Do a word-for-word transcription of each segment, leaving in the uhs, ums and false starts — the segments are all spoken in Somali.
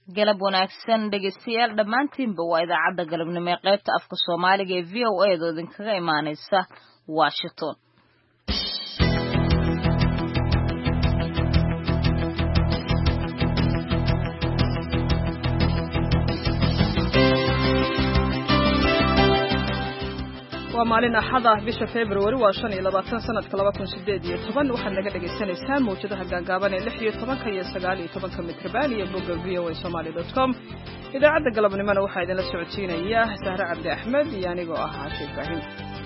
galab wanaagsan dhegeystayaal dhammaantiinba waa idaacadda galabnimo ee qaybta afka Soomaaliga ee V O A da idinkaga imaaneysa Washington. waa maalin axad ah bisha February waa shan iyo labaatan sanadka laba kun sideed iyo toban waxaad naga dhageysanaysaa mowjadaha gaagaaban ee lix iyo toban iyo sagaal iyo toban mitrobal iyo bogga v o a somali dot com idaacadda galabnimona waxaa idinla socodsiinaya Sahra Cabdi Axmed iyo anigoo ah Caashe Ibrahim.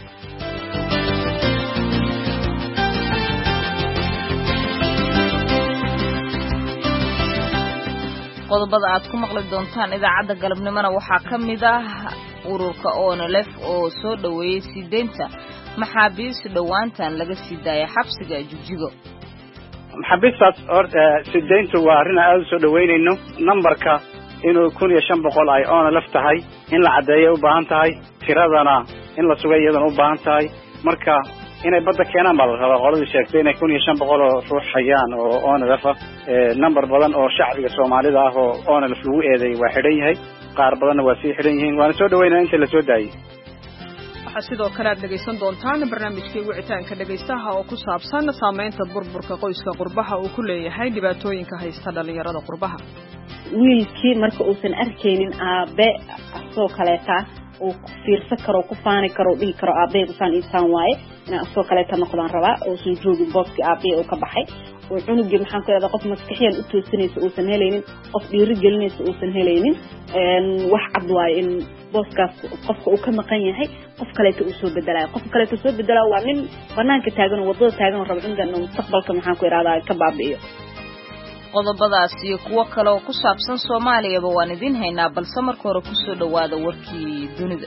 qodobada aad ku maqli doontaan idaacadda galabnimona waxaa ka mid ah ururka O N L F oo soo dhaweeyay sideenta maxaabiis dhawaantan laga sii daayay xabsiga Jigjigo. maxaabiistaas horta sideenta waa arrin aad u soo dhaweynayno numberka inuu kun iyo shan boqol ay O N L F tahay in la cadeeyo u baahan tahay tiradana in la sugo iyadana u baahan tahay marka inay badda keenaan baa la rabaa qoladii sheegtay inay kun iyo shan boqol oo ruux hayaan oo O N L F ah number badan oo shacbiga Soomaalida ah oo O N L F lagu eedeeyay waa xidhan yahay qaar badanna waa sii xidhan yihiin waana soo dhaweynaa inta la soo daayay. waxaa sidoo kale aad dhegaysan doontaan barnaamijkii wicitaanka dhegaystaha oo ku saabsan saameynta burburka qoyska qurbaha uu ku leeyahay dhibaatooyinka haysta dhalinyarada qurbaha. wiilkii marka uusan arkaynin aabe asoo kaleeta uu fiirsan karo ku faani karo dhihi karo aabe usaan insaan waaye in asoo kaleeta noqdaan rabaa oo soo joogin booski aabe uu ka baxay oo cunugii maxaan ku yiraahdaa qof maskaxiyan u toosinaysa uusan helaynin qof dhiiri gelinaysa uusan helaynin een wax cad waaye in booskaas qofka uu ka maqan yahay qof kaleeta uu soo bedelayo qof kaleeta soo bedelayo waa nin banaanka taagan oo wadada taagan oo rabo cunugan mustaqbalka maxaan ku yiraahdaa ka baabi'iyo. qodobadaas iyo kuwo kale oo ku saabsan Soomaaliyaba waan idin haynaa balse marka hore ku soo dhawaada warkii dunida.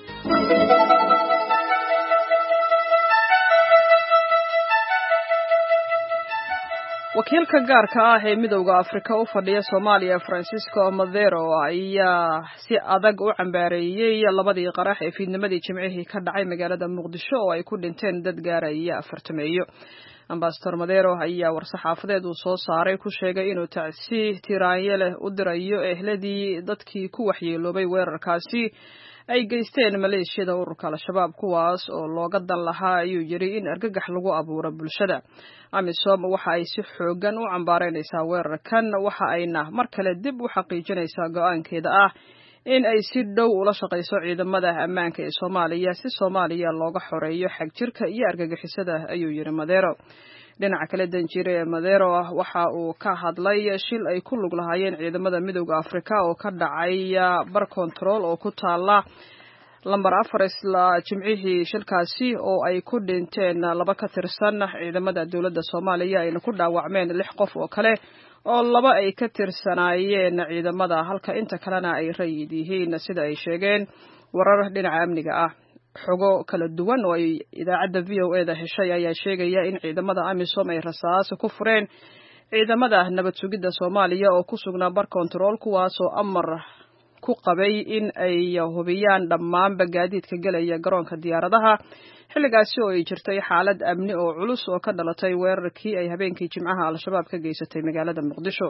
wakiilka gaarka ah ee midowga Afrika u fadhiya Soomaaliya Francisco Madero ayaa si adag u cambaareeyay labadii qarax ee fiidnimadii Jimcihii ka dhacay magaalada Muqdisho oo ay ku dhinteen dad gaaraya afartameeyo. Ambassador Madero ayaa war-saxaafadeed uu soo saaray ku sheegay inuu tacsi tiraanye leh u dirayo ehladii dadkii ku waxyeeloobay weerarkaasi ay geysteen maleeshiyada ururka Al-Shabaab kuwaas oo looga dan lahaa ayuu yiri in argagax lagu abuuro bulshada. AMISOM waxa ay si xoogan u cambaareynaysaa weerarkan waxa ayna mar kale dib u xaqiijinaysaa go'aankeeda ah in ay si dhow ula shaqeyso ciidamada ammaanka ee Soomaaliya si Soomaaliya looga xoreeyo xagjirka iyo argagixisada ayuu yiri Madero. dhinaca kale danjire Madero waxa uu ka hadlay shil ay ku lug lahaayeen ciidamada midowga Afrika oo ka dhacay bar control oo ku taala lambar afar isla Jimcihii shilkaasi oo ay ku dhinteen laba ka tirsan ciidamada dawladda Soomaaliya ayna ku dhaawacmeen lix qof oo kale oo laba ay ka tirsanaayeen ciidamada halka inta kalena ay rayid yihiin sida ay sheegeen warar dhinaca amniga ah. xogo kala duwan oo ay idaacadda V O A da heshay ayaa sheegaya in ciidamada AMISOM ay rasaas ku fureen ciidamada nabad sugidda Soomaaliya oo ku sugnaa bar control kuwaas oo amar ku qabay in ay hubiyaan dhammaan gaadiidka galaya garoonka diyaaradaha xilligaasi oo ay jirtay xaalad amni oo culus oo ka dhalatay weerarkii ay habeenkii Jimcaha Al-Shabaab ka geysatay magaalada Muqdisho.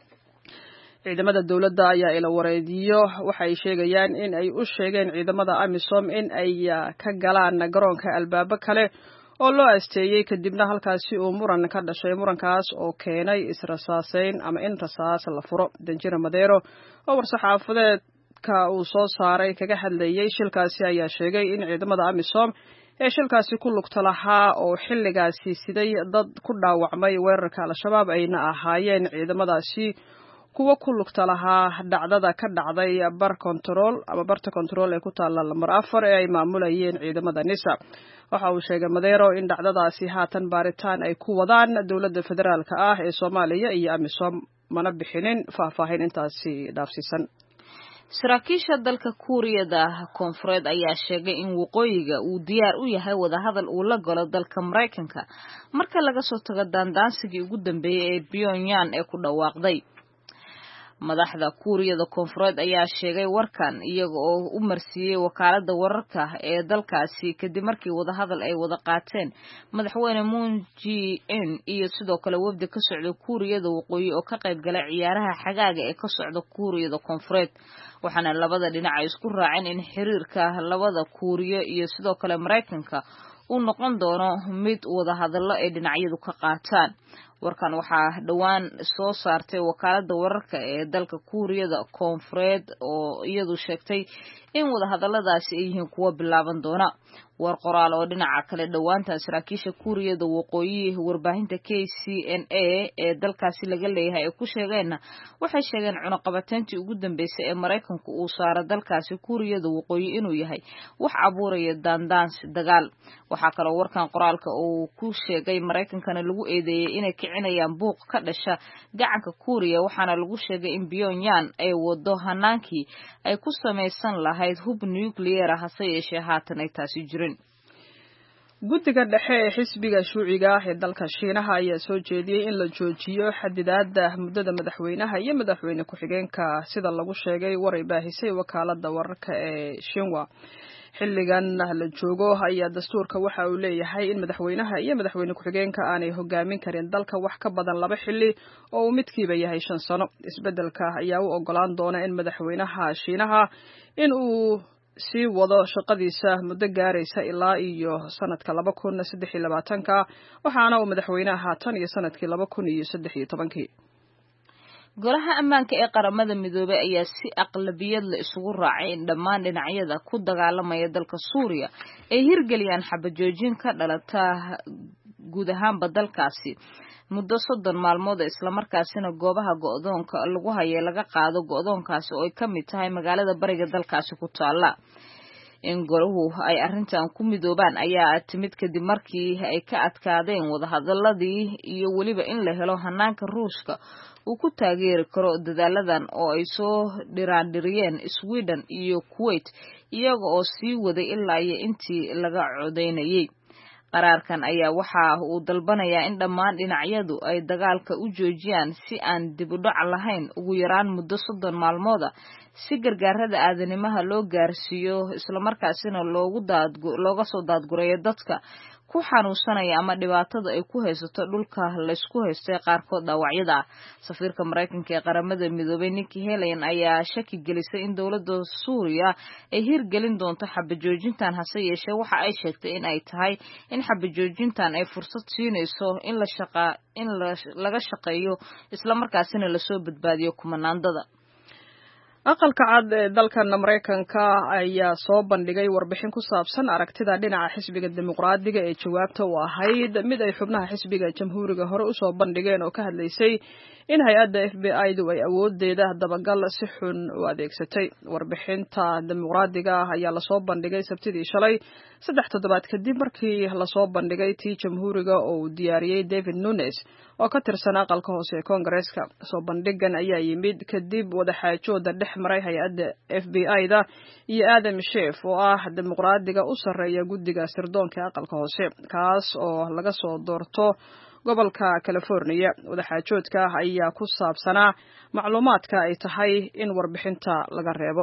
ciidamada dawladda ayaa ila wareediyo waxay sheegayaan in ay u sheegeen ciidamada AMISOM in ay ka galaan garoonka albaabo kale oo loo asteeyay kadibna halkaasi uu muran ka dhashay murankaas oo keenay israsaaseyn ama in rasaas la furo. danjire Madero oo war-saxaafadeedka uu soo saaray kaga hadlayay shilkaasi ayaa sheegay in ciidamada AMISOM ee shilkaasi ku lugta lahaa oo xilligaasi siday dad ku dhaawacmay weerarka Al-Shabaab ayna ahaayeen ciidamadaasi kuwa ku lugta lahaa dhacdada ka dhacday bar control ama barta control ee ku taala lambar afar ee ay maamulayeen ciidamada NISA. waxa uu sheegay Madero in dhacdadaasi haatan baaritaan ay ku wadaan dawladda federaalka ah ee Soomaaliya iyo AMISOM mana bixinin faahfaahin intaasi dhaafsiisan. saraakiisha dalka Kuuriyada Koonfureed ayaa sheegay in waqooyiga uu diyaar u yahay wadahadal uu la galo dalka Mareykanka marka laga soo tago daandaansigii ugu dambeeyay ee Pyongyang ee ku dhawaaqday. madaxda kuuriyada koonfureed ayaa sheegay warkan iyaga oo u marsiiyey wakaalada wararka ee dalkaasi kadib markii wadahadal ay wada qaateen madaxweyne Moon Jae-in iyo sidoo kale wafdi ka socda kuuriyada waqooyi oo ka qayb galay ciyaaraha xagaaga ee ka socda kuuriyada koonfureed waxaana labada dhinac ay isku raaceen in xiriirka labada kuuriyo iyo sidoo kale Mareykanka uu noqon doono mid wadahadallo ay dhinacyadu ka qaataan warkan waxaa dhawaan soo saartay wakaalada wararka ee dalka kuuriyada koonfureed oo iyadu sheegtay in wadahadalladaasi ay yihiin kuwa bilaaban doona war qoraal oo dhinaca kale dhawaantan saraakiisha kuuriyada waqooyi warbaahinta K C N A ee dalkaasi laga leeyahay ay ku sheegeen waxay sheegeen cunaqabateyntii ugu dambeysay ee Mareykanku uu saaro dalkaasi kuuriyada waqooyi inuu yahay wax abuuraya daandaansi dagaal waxa kale oo warkan qoraalka uu ku sheegay Mareykankana lagu eedeeyay inay kicinayaan buuq ka dhasha gacanka Kuuriya waxaana lagu sheegay in Pyongyang ay wado hanaankii ay ku samaysan lahayd hub nuclear ah hase yeeshee haatan ay taasi jirin guddiga dhexe ee xisbiga shuuciga ah ee dalka Shiinaha ayaa soo jeediyay in la joojiyo xadidaadda muddada madaxweynaha iyo madaxweyne ku-xigeenka sida lagu sheegay waray baahisay wakaalada wararka ee Xinhua xilligan la joogo ayaa dastuurka waxa uu leeyahay in madaxweynaha iyo madaxweyne ku-xigeenka aanay hogaamin karin dalka wax ka badan laba xilli oo uu midkiiba yahay shan sano isbedelka ayaa u ogolaan doona in madaxweynaha Shiinaha in uu sii wado shaqadiisa muddo gaaraysa ilaa iyo sanadka laba kun saddex iyo labaatanka waxaana uu madaxweynaha tan iyo sanadkii laba kun iyo saddex iyo tobankii golaha ammaanka ee qaramada midoobay ayaa si aqlabiyad la isugu raacay in dhammaan dhinacyada ku dagaalamaya dalka Suuriya ay hirgeliyaan xabajoojin ka dhalata guud ahaanba dalkaasi muddo soddon maalmood isla markaasina goobaha go'doonka lagu hayay laga qaado go'doonkaasi oo ay ka mid tahay magaalada bariga dalkaasi ku taala in golahu ay arrintan ku midoobaan ayaa timid kadib markii ay ka adkaadeen wadahadaladii iyo weliba in la helo hanaanka Ruushka uu ku taageeri karo dadaaladan oo ay soo dhiraandhiriyeen Sweden iyo Kuwait iyaga oo sii waday ilaa iyo intii laga codeynayay qaraarkan ayaa waxa uu dalbanayaa in dhammaan dhinacyadu ay dagaalka u joojiyaan si aan dib u dhac lahayn ugu yaraan muddo soddon maalmood si gargaarada aadanimaha loo gaarsiiyo isla markaasina loogu daadgo looga soo daadgureeyo dadka ku xanuunsanaya ama dhibaatada ay ku haysato dhulka la isku haystay qaarkood dhaawacyada safiirka Mareykanka ee qaramada midoobay Nikki Haley ayaa shaki gelisay in dawladda Suuriya ay hirgelin doonto xabajoojintan hase yeeshee waxa ay sheegtay in ay tahay in xabajoojintan ay fursad siinayso in la shaqa in laga shaqeeyo isla markaasina la soo badbaadiyo kumanaandada aqalka cad ee dalkan Mareykanka ayaa soo bandhigay warbixin ku saabsan aragtida dhinaca xisbiga dimuqraadiga ee jawaabta u ahayd mid ay xubnaha xisbiga jamhuuriga hore u soo bandhigeen oo ka hadlaysay in hay'adda F B I-du ay awoodeeda dabagal si xun u adeegsatay warbixinta dimuqraadiga ayaa la soo bandhigay sabtidii shalay saddex toddobaad kadib markii la soo bandhigay tii jamhuuriga oo uu diyaariyay David Nunes oo ka tirsan aqalka hoose ee Koongareeska soo bandhigan ayaa yimid kadib wadaxaajooda dhex maray hay'adda F B I-da iyo Adam Schiff oo ah dimuqraadiga u sarreeya guddiga sirdoonka aqalka hoose kaas oo laga soo doorto gobolka California wadaxaajoodka ayaa ku saabsanaa macluumaadka ay tahay in warbixinta laga reebo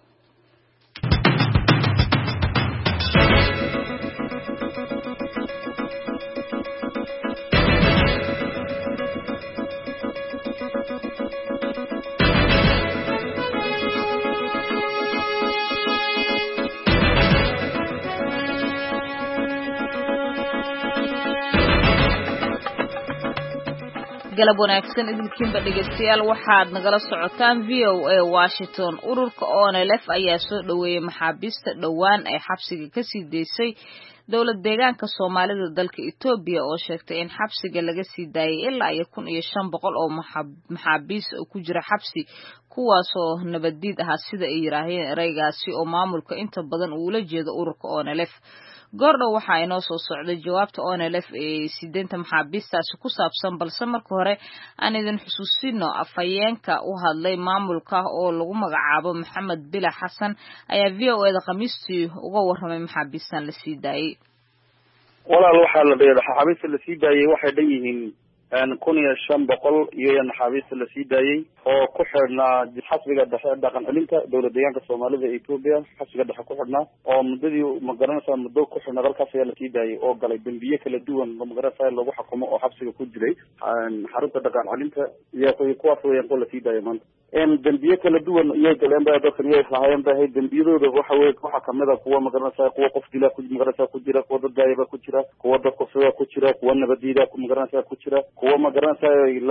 galab wanaagsan idinkiinba dhegeystayaal waxaad nagala socotaan V O A Washington ururka O N L F ayaa soo dhaweeyay maxaabiista dhowaan ay xabsiga ka sii deysay dowlad deegaanka Soomaalida dalka Itoobiya oo sheegtay in xabsiga laga sii daayay ilaa iyo kun iyo shan boqol oo maxaabiis ku jira xabsi kuwaas oo nabadiid ah sida ay yiraahdeen eraygaasi oo maamulka inta badan uu la jeedo ururka O N L F goordhow waxaa inoo soo socday jawaabta O N L F ee sideenta maxaabiistaasi ku saabsan balse marka hore aan idin xusuusino afhayeenka u hadlay maamulka oo lagu magacaabo Maxamed Bila Xasan ayaa V O A da khamiistii uga warramay maxaabiistan la sii daayay walaal waxaa la dheeyahay maxaabiista la sii daayay waxay dhan yihiin kun iyo shan boqol iyo naxaabiista la sii daayey oo ku xidhnaa xasbiga dhexe dhaqan celinta dowlad deegaanka soomaalida ee Ethiopia xasbiga dhexe ku xidhnaa oo muddadii magaranaysa muddo ku xidhnaa dalkaas ayaa la sii daayey oo galay dambiye kala duwan oo magaranaysa lagu xukumo oo xabsiga ku jiray xarunta dhaqan celinta iyo kuwaas weeyaan oo la sii daayey maanta in dambiye kala duwan iyo galeen baa dadkan iyo lahaayeen baa hay dambiyadooda waxa weey waxa kamid ah kuwa magaranaysa kuwa qof dila ku magaranaysa ku jira kuwa dad gaayba ku jira kuwa dad kufsiga ku jira kuwa nabadiida ku magaranaysa ku jira kuwa magaranaysa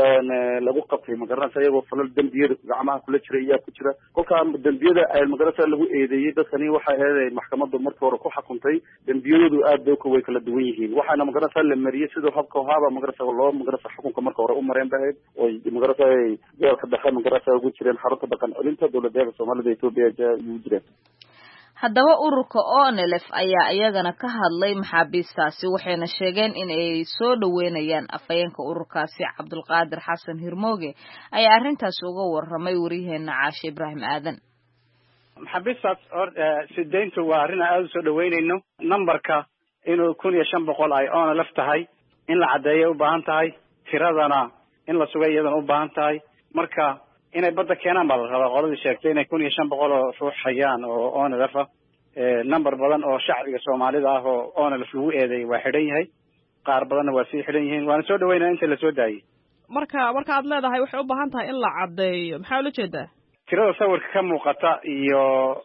lagu qabtay magaranaysa iyagoo falal dambiyada gacmaha kula jira iyaa ku jira kolka dambiyada ay magaranaysa lagu eedeeyay dadkani waxa ahayd maxkamadda markii hore ku xukuntay dambiyadoodu aad bay way kala duwan yihiin waxaana magaranaysa la mariyay sidoo habka haba magaranaysa loo magaranaysa xukunka markii hore u mareen bahayd oo magaranaysa jeelka dhexe magaranaysa ugu jireen xarunta dhaqan celinta dowladda Soomaalida Ethiopia ugu jireen. haddaba ururka O N L F ayaa iyagana ka hadlay maxaabiistaasi waxayna sheegeen in ay soo dhaweynayaan afhayeenka ururkaasi Cabdulqaadir Xasan Hirmooge ayaa arrintaas uga warramay wariyaheena Caashe Ibraahim Aadan. maxaabiistaas sideyntu waa arrin aad u soo dhaweynayno numberka inuu kun iyo shan boqol ay O N L F tahay in la cadeeyo u baahan tahay tiradana in la sugo iyadana u baahan tahay marka inay badda keenaan baa la rabaa qoladii sheegtay inay kun iyo shan boqol oo ruux hayaan oo O N L F ah number badan oo shacbiga Soomaalida ah oo O N L F lagu eedeeyay waa xidhan yahay qaar badanna waa sii xidhan yihiin waana soo dhaweynaa inta la soo daayay marka marka aad leedahay waxay u baahan tahay in la cadeeyo maxaa ula jeedaa tirada sawirka ka muuqata iyo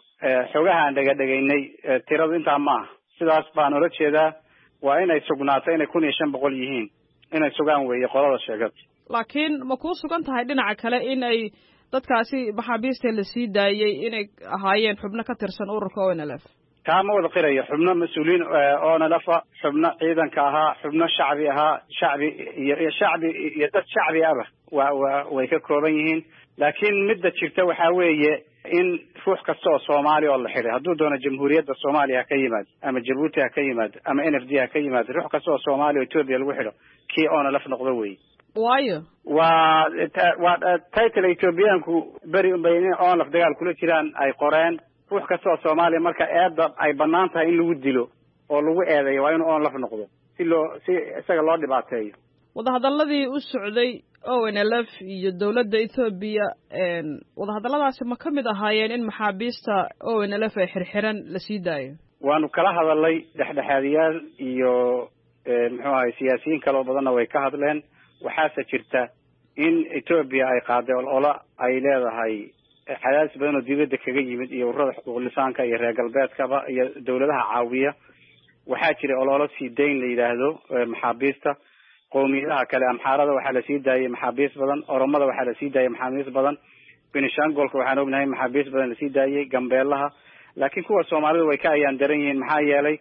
xogaha aan dhagadhagaynay tiradu intaa ma aha sidaas baan ula jeedaa waa inay sugnaato inay kun iyo shan boqol yihiin inay sugaan weeye qolada sheegad laakiin ma ku sugan tahay dhinaca kale in ay dadkaasi maxaabiista la sii daayay inay ahaayeen xubno ka tirsan ururka O N L F taa ma wada qirayo xubno mas-uuliyiin O N L F xubno ciidanka ahaa xubno shacbi ahaa shacbi iyo shacbi iyo dad shacbi ah waa waa way ka kooban yihiin laakiin midda jirta waxaa weeye in ruux kasta oo Soomaali oo la xiray hadduu doono jamhuuriyadda Soomaaliya ka yimaad ama Djibouti ka yimaad ama N F D ka yimaad ruux kasta oo Soomaali oo Ethiopia lagu xiro kii O N L F noqdo weeye waayo waa waa title Ethiopiaanku bari bayna O N L F dagaal kula jiraan ay qoreen ruux kasta oo Soomaaliya marka eedda ay banaan tahay in lagu dilo oo lagu eedeeyo waa in O N L F noqdo si loo si isaga loo dhibaateeyo wadahadaladii u socday O N L F iyo dowladda Ethiopia een wadahadaladaasi ma kamid ahaayeen in maxaabiista O N L F ay xirxiran la sii daayo waanu kala hadalay dhexdhexaadiyaal iyo muxuu ahay siyaasiyiin kale oo badanna way ka hadleen waxaase jirta in Ethiopia ay qaaday olole ay leedahay xadaas badan oo dibadda kaga yimid iyo ururada xuquuq lisaanka iyo reer galbeedkaba iyo dowladaha caawiya waxaa jira olole sii dayn la yiraahdo maxaabiista qowmiyadaha kale amxaarada waxaa la sii daayay maxaabiis badan oromada waxaa la sii daayay maxaabiis badan Benishangolka waxaan ognahay maxaabiis badan la sii daayay Gambeelaha laakiin kuwa Soomaalida way ka ayaan daran yihiin maxaa yeelay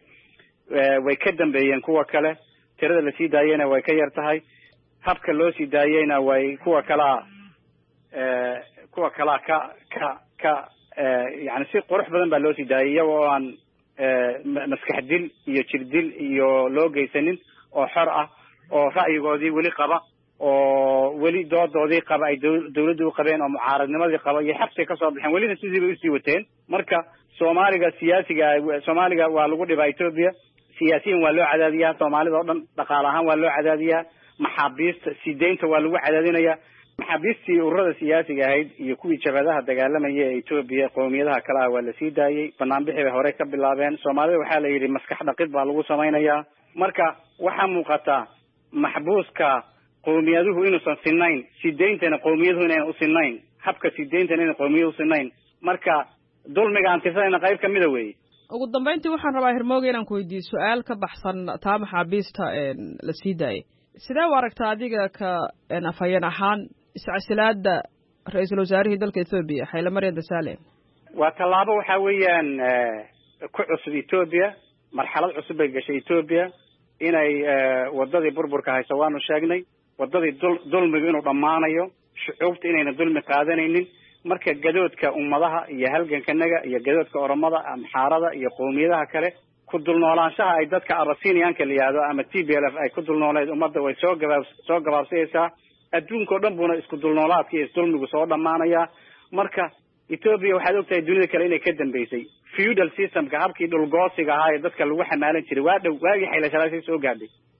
way ka dambeeyeen kuwa kale tirada la sii daayayna way ka yar tahay habka loo sii daayayna way kuwa kala ee kuwa kala ka ka ka yani si qurux badan baa loo sii daayay iyagoo aan maskax dil iyo jir dil iyo loo geysanin oo xor ah oo ra'yigoodii weli qaba oo weli doodoodii qaba ay dawladdu u qabeen oo mucaaradnimadii qaba iyo xabsi ka soo bixeen welina sidii bay usii wateen marka Soomaaliga siyaasiga Soomaaliga waa lagu dhibaa Ethiopia siyaasiyiin waa loo cadaadiyaa Soomaalida oo dhan dhaqaale ahaan waa loo cadaadiyaa maxaabiista sideynta waa lagu cadaadinayaa maxaabiistii ururada siyaasiga ahayd iyo kuwii jabhadaha dagaalamaya ee Ethiopia qowmiyadaha kale ah waa la sii daayay banaanbixi bay hore ka bilaabeen Soomaalida waxaa la yiri maskax dhaqid baa lagu samaynayaa marka waxaa muuqata maxbuuska qowmiyaduhu inuusan sinayn sideyntana qowmiyaduhu inaynan u sinayn habka sideyntana inaynan qowmiyaduhu u sinayn marka dulmiga aan tirsanayna qayb ka mida weeye ugu dambeyntii waxaan rabaa Hirmooge inaan ku weydiiyo su-aal ka baxsan taa maxaabiista la sii daayay sidee u aragtaa adiga ka afhayeen ahaan iscasilaada ra-iisul wasaarihii dalka Ethiopia Haile Mariam Desalegn waa tallaabo waxaa weeyaan ku cusub Ethiopia marxalad cusub bay gashay Ethiopia inay wadadii burburka hayso waanu sheegnay wadadii dulmiga inuu dhamaanayo shucuubta inayna dulmi qaadanaynin marka gadoodka ummadaha iyo halgankanaga iyo gadoodka oromada amxaarada iyo qowmiyadaha kale ku dulnoolaanshaha ay dadka Abasiniyaanka la yiraahdo ama T B L F ay ku dulnooleed ummadda way soo gabaab soo gabaabsaysaa adduunka oo dhan buna isku dulnoolaadka iyo dulmigu soo dhamaanaya marka Ethiopia waxaad ogtahay dunida kale inay ka dambeysay feudal systemka habkii dhulgoosiga ahaa ee dadka lagu xamaalan jiray waa dhow waagii Haile Selassie soo gaadhay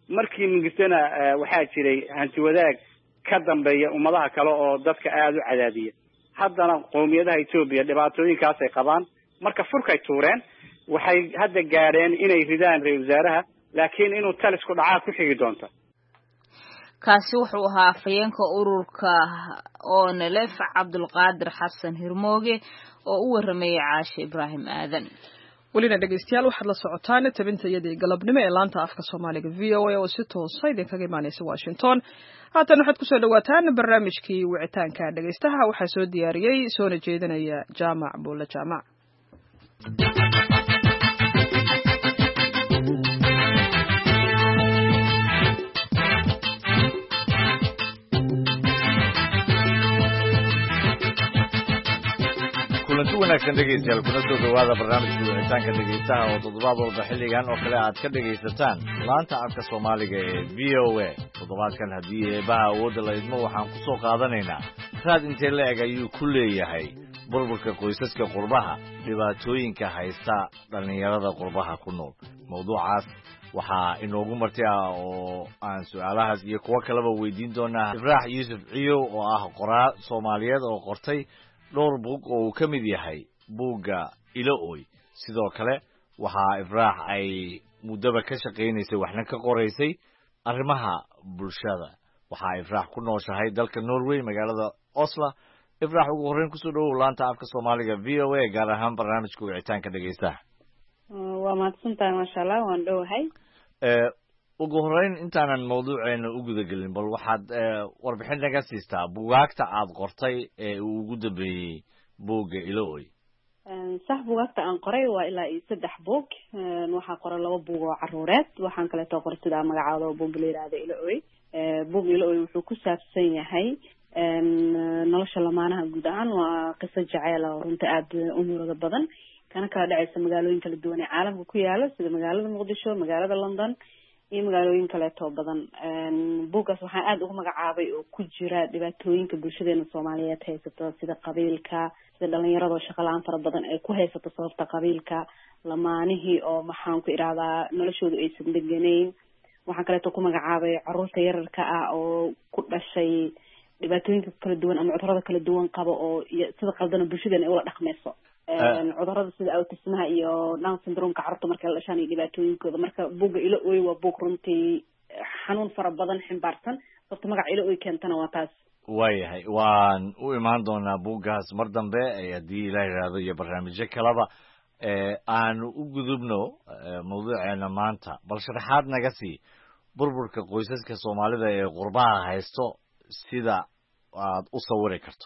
markii mingistana waxaa jiray hanti wadaag ka dambeeya ummadaha kale oo dadka aada u cadaadiya haddana qowmiyadaha Ethiopia dhibaatooyinkaas ay qabaan marka furkay tuureen waxay hadda gaareen inay ridaan ra'iisul wasaaraha laakiin inuu talis ku dhacaa ku xigi doonta kaasi wuxuu ahaa afayeenka ururka O N L F Cabdulqaadir Xasan Hirmooge oo u waramayay Caashe Ibraahim Aadan welina dhegeystayaal waxaad la socotaan tabintayadii galabnimo ee laanta afka Soomaaliga V O A oo si toos ah idinkaga imaanaysa Washington haatan waxaad ku soo dhawaataan barnaamijkii wicitaanka dhegeystaha waxaa soo diyaariyay soona jeedinaya Jaamac Buula Jaamac kulanti wanaagsan dhegeystayaal kuna soo dhawaada barnaamijka wicitaanka dhegeystaha oo toddobaad walba xilligan oo kale aad ka dhegaysataan laanta afka Soomaaliga ee V O A toddobaadkan haddii eebaha awoodda la idmo waxaan ku soo qaadanaynaa raad intee la eg ayuu ku leeyahay burburka qoysaska qurbaha dhibaatooyinka haysta dhalinyarada qurbaha ku nool mawduucaas waxaa inoogu marti ah oo aan su'aalahaas iyo kuwo kaleba weydiin doonaa Ibraax Yuusuf Ciyow oo ah qoraa Soomaaliyeed oo qortay dhowr buug oo uu ka mid yahay buugga Ilo Ooy sidoo kale waxaa Ibraax ay muddaba ka shaqaynaysay waxna ka qoraysay arrimaha bulshada waxaa Ibraax ku nooshahay dalka Norway magaalada Oslo Ibraax ugu horreyn kusoo dhawow laanta afka Soomaaliga V O A gaar ahaan barnaamijka wicitaanka dhegeystaha waa mahadsantahay maasha Allah waan dhowahay ee ugu horreyn intaanan mawduuceena u guda gelin bal waxaad warbixin naga siistaa buugaagta aad qortay ee uu ugu dambeeyey buugga Ilo Ooy sax buugaagta aan qoray waa ilaa iyo saddex buug waxaan qoray laba buug oo caruureed waxaan kaleeto qoray sida magacaada buug la yiraahdo Ilo Ooy buug Ilo Ooy wuxuu ku saabsan yahay nolosha lamaanaha guud ahaan waa qiso jacayl oo runtii aad u murugo badan kana kala dhacaysa magaalooyin kala duwan ee caalamka ku yaala sida magaalada Muqdisho magaalada London iyo magaalooyin kale oo badan buugaas waxaan aad ugu magacaabay oo ku jira dhibaatooyinka bulshadeena Soomaaliyeed haysato sida qabiilka sida dhalinyarada shaqo la'aan fara badan ay ku haysato sababta qabiilka lamaanihii oo maxaan ku iraahdaa noloshoodu aysan deganeyn waxaan kale oo ku magacaabay carruurta yararka ah oo ku dhashay dhibaatooyinka kala duwan ama cudurrada kala duwan qaba oo sida qaldan bulshadeena ay ula dhaqmayso cudurrada sida autismaha iyo Down syndrome-ka carruurta markay la dhashaan iyo dhibaatooyinkooda marka buugga Ilo Ooy waa buug runtii xanuun fara badan ximbaarsan sababta magaca Ilo Ooy keentana waa taas waayahay waan u imaan doonaa buuggaas mar dambe haddii Ilaahay yiraahdo iyo barnaamijyo kaleba aanu u gudubno mawduuceena maanta bal sharaxaad naga sii burburka qoysaska Soomaalida ee qurbaha haysto sida aad u sawiri karto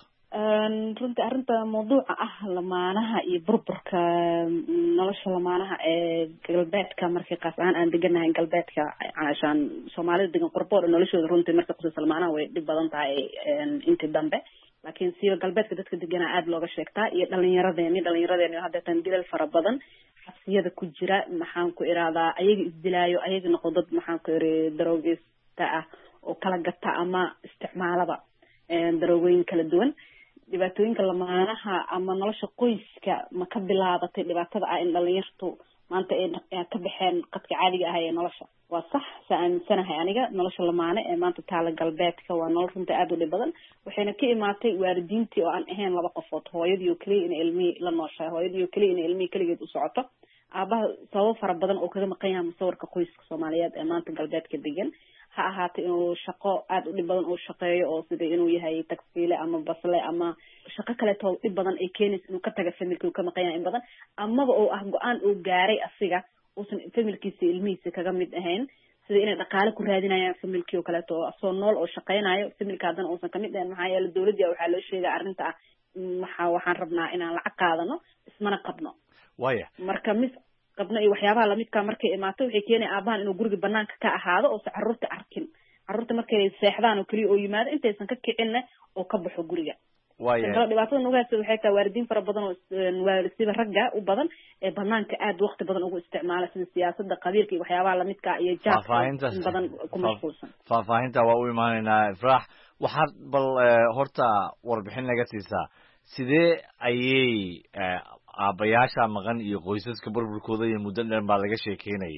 runtii arrinta mawduuca ah lamaanaha iyo burburka nolosha lamaanaha ee galbeedka markii qaas ahaan aan deganahay galbeedka caashaan Soomaalida degan qurbo oo noloshooda runtii markii qoys lamaanaha way dhib badan tahay intii dambe laakiin siiba galbeedka dadka degana aad looga sheegtaa iyo dhalinyaradeenii dhalinyaradeenii hadda tan dilal fara badan xabsiyada ku jira maxaan ku iraadaa ayaga isdilaayo ayaga noqdo dad maxaan ku iri daroogista ah oo kala gata ama isticmaalaba daroogooyin kala duwan dhibaatooyinka lamaanaha ama nolosha qoyska ma ka bilaabatay dhibaatada ah in dhalinyartu maanta ay ka baxeen qadka caadiga ah ee nolosha waa sax saaminsanahay aniga nolosha lamaane ee maanta taala galbeedka waa nolol runtii aad u dhib badan waxayna ka imaatay waalidiintii oo aan ahayn laba qofood hooyadii oo kaliya inay ilmihii la nooshahay hooyadii oo kaliya inay ilmihii kaligeed u socoto aabaha sababo fara badan oo kaga maqan yahay musawirka qoyska Soomaaliyeed ee maanta galbeedka degan ha ahaatay inuu shaqo aad u dhib badan uu shaqeeyo oo sida inuu yahay taksiile ama basle ama shaqo kale oo dhib badan ay keenayso inuu ka taga familka uu ka maqan yahay in badan amaba oo ah go'aan uu gaaray asiga uusan familkiisa ilmihiisa kaga mid ahayn sida inay dhaqaale ku raadinayaan familkii oo kale oo soo nool oo shaqeynayo familka haddana uusan ka mid ahayn maxaa yeelay dawladda waxaa loo sheegay arrinta ah waxa waxaan rabnaa inaan lacag qaadano ismana qabno waya marka mis qabna iyo waxyaabaha lamidka markay imaato waxay keenay aabahan inuu guriga banaanka ka ahaado oo carruurta arkin carruurta markay seexdaan oo kaliya oo yimaado intaysan ka kicinna oo ka baxo guriga waayahay dhibaatada ugu haysta waxay tahay waalidiin fara badan oo waalidiinta ragga u badan ee banaanka aad waqti badan ugu isticmaala sida siyaasadda qabiilka iyo waxyaabaha lamidka iyo jaabka badan ku mashquulsan faafahinta waa u imaanaynaa Ibraax waxaad bal horta warbixin naga siisaa sidee ayay aabayaasha maqan iyo qoysaska burburkooda iyo muddo dheer baa laga sheekeynayay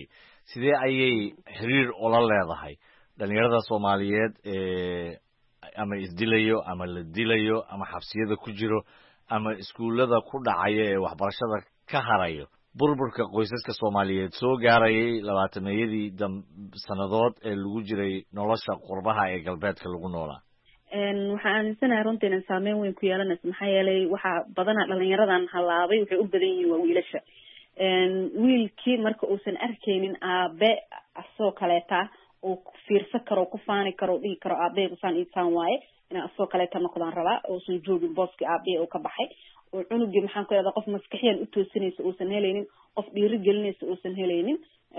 sidee ayay xiriir ula leedahay dhalinyarada soomaaliyeed ee ama isdilayo ama la dilayo ama xabsiyada ku jiro ama iskuullada ku dhacaya ee waxbarashada ka harayo burburka qoysaska soomaaliyeed soo gaarayay labaatameeyadii sannadood ee lagu jiray nolosha qurbaha ee galbeedka lagu noolaa waxaan aaminsanahay runtii inay saameyn weyn ku yeelanayso maxaa yeelay waxaa badanaa dhalinyaradan halaabay waxay u badan yihiin waa wiilasha wiilkii marka uusan arkaynin aabe asoo kaleeta uu fiirsan karo ku faani karo dhihi karo aabe kusaan iibsaan waaye inaa asoo kaleeta noqdaan rabaa uusan joogin booskii aabe uu ka baxay oo cunugii maxaan ku ihahdaa qof maskaxiyan u toosinaysa uusan helaynin qof dhiiri gelinaysa uusan helaynin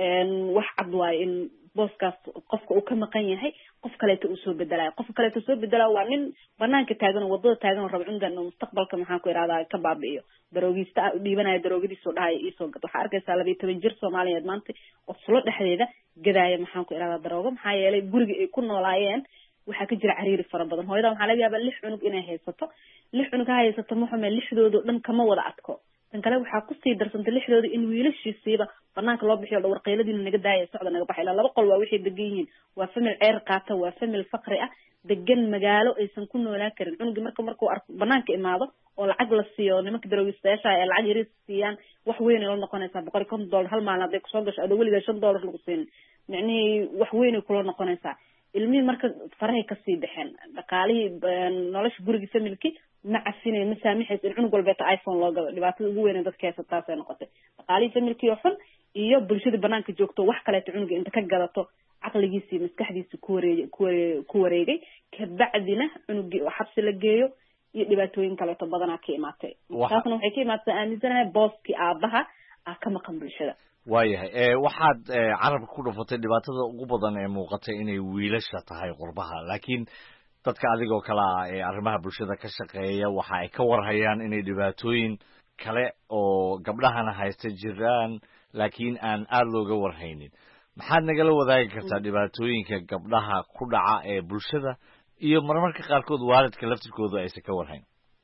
wax cad waayo in booskaas qofka uu ka maqan yahay qof kaleeta uu soo bedelayo qofka kaleeta soo bedelayo waa nin banaanka taagan oo wadada taagan oo raba cunugan inuu mustaqbalka maxaan ku ihahdaa ka baabi'iyo daroogiista u dhiibanaya daroogadiisoo dhahaya iisoo gad waxaa arkaysaa labiyo toban jir soomaaliyeed maanta oo fulo dhexdeeda gadaaya maxaan ku ihahdaa daroogo maxaa yeelay guriga ay ku noolaayeen waxaa ka jira cariiri fara badan hooyada waxaa laga yaabaa lix cunug inay haysato lix cunug ha haysato maxume lixdooda dhan kama wada adko tan kale waxaa kusii darsantay lixdooda in wiilashiisiiba banaanka loo bixiyo dhawr qayladiina naga daaya socda naga baxay ilaa laba qol waa waxay degan yihiin waa famil ceer qaata waa famil faqri ah degan magaalo aysan ku noolaan karin cunugii marka markuu arko banaanka imaado oo lacag la siiyo nimanka daroogistayaasha ee lacag yaris siiyaan wax weyn ay la noqonaysaa boqol iyo konton dollar hal maalin hadday kusoo gasho adoo weligaa shan dollar lagu siinin micnihii wax weyn ay kula noqonaysaa ilmihii marka farahay kasii baxeen dhaqaalihii nolosha gurigii familkii ma cafinay ma saamixaysa in cunug walbeeta iphone loo gado dhibaatada ugu weyn dadka haysa taasay noqotay dhaqaalihii familkii oo xun iyo bulshadii banaanka joogto wax kaleeto cunuga inta ka gadato caqligiisii maskaxdiisii ku wareeg ku wareegay kabacdina cunugii oo xabsi la geeyo iyo dhibaatooyin kaleeto badanaa ka imaatay taasna waxay ka imaatay aaminsanahay booskii aabaha ah ka maqan bulshada waayahay waxaad carabka ku dhufatay dhibaatada ugu badan ee muuqatay inay wiilasha tahay qurbaha laakiin dadka adigoo kale ah ee arrimaha bulshada ka shaqeeya waxa ay ka warhayaan inay dhibaatooyin kale oo gabdhahana haysta jiraan laakiin aan aada looga warhaynin maxaad nagala wadaagi kartaa dhibaatooyinka gabdhaha ku dhaca ee bulshada iyo marmarka qaarkood waalidka laftirkooda aysan ka warhayn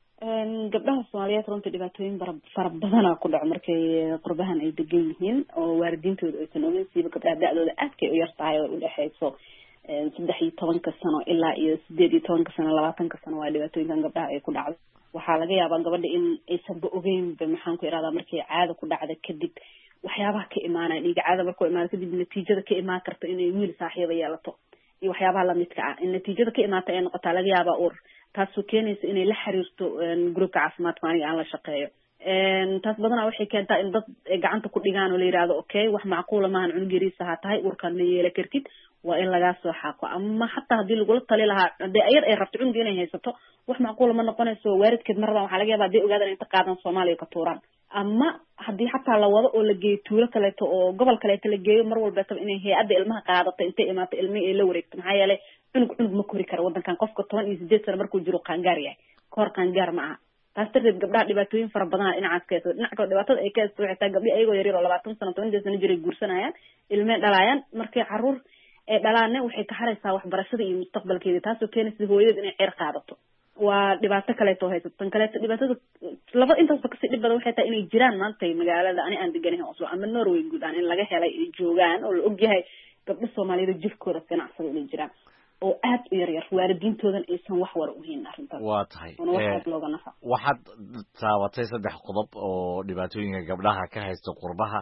gabdhaha soomaaliyeed runtii dhibaatooyin fara badanaa ku dhaco markay qurbahan ay degan yihiin oo waalidiintooda aysan ogeyn siiba gabdhaha da-dooda aadkay u yar tahay oo udhexeyso saddex iyo tobanka sano ilaa iyo sideed iyo tobanka sano labaatanka sano waa dhibaatooyinkan gabdhaha ay ku dhacdo waxaa laga yaabaa gabadha in aysanba ogeynba maxaan ku ihahdaa markay caada ku dhacda kadib waxyaabaha ka imaanaya dhiiga caada markuu imaado kadib natiijada ka imaan karto inay wiil saaxiiba yeelato iyo waxyaabaha lamidka ah in natiijada ka imaata ay noqotaa laga yaabaa ur taasoo keenaysa inay la xiriirto groupka caafimaadka aniga aan la shaqeeyo taas badanaa waxay keentaa in dad gacanta ku dhigaan oo la yihahdo okay wax macquula maahan cunug yariisa ha tahay urkaan ma yeela kartid waa in lagaa soo xaaqo ama xataa haddii lagula tali lahaa hadee ayar ay rabto cunuga inay haysato wax macquula ma noqonayso waalidkeed ma rabaan waxaa laga yaaba hadday ogaadan inta qaadan soomaaliya ka tuuraan ama haddii xataa la wado oo la geeyo tuulo kaleeto oo gobol kaleeto la geeyo mar walbeetaba inay hay-adda ilmaha qaadato intay imaato ilmihii ay la wareegto maxaa yeelay cunug cunug ma kori karo waddankan qofka toban iyo sideed sano markuu jiro qaangaar yahay kahor qaangaar ma aha taas darteed gabdhaha dhibaatooyin fara badana dhinacaas ka hayso dhinaca kale dhibaatada ay ka haysto waxay tahay gabdhi ayagoo yaryar oo labaatan sano toban sano jiray guursanayaan ilmee dhalaayaan markay caruur ee dhalaane waxay ka haraysaa waxbarashada iyo mustaqbalkeeda taasoo keenaysa hooyadeed inay ceer qaadato waa dhibaato kaleeto haysato tan kaleeto dhibaatada laba intaasba kasii dhib badan waxay tahay inay jiraan maanta magaalada ani aan deganahay oslo ama norway guud aan in laga helay ay joogaan oo la ogyahay gabdho soomaaliyeed jirkooda ganacsada inay jiraan oo aad u yar yar waalidiintoodan aysan wax war u hayn arrintaas waa tahay waxaad looga nafa waxaad taabatay saddex qodob oo dhibaatooyinka gabdhaha ka haysta qurbaha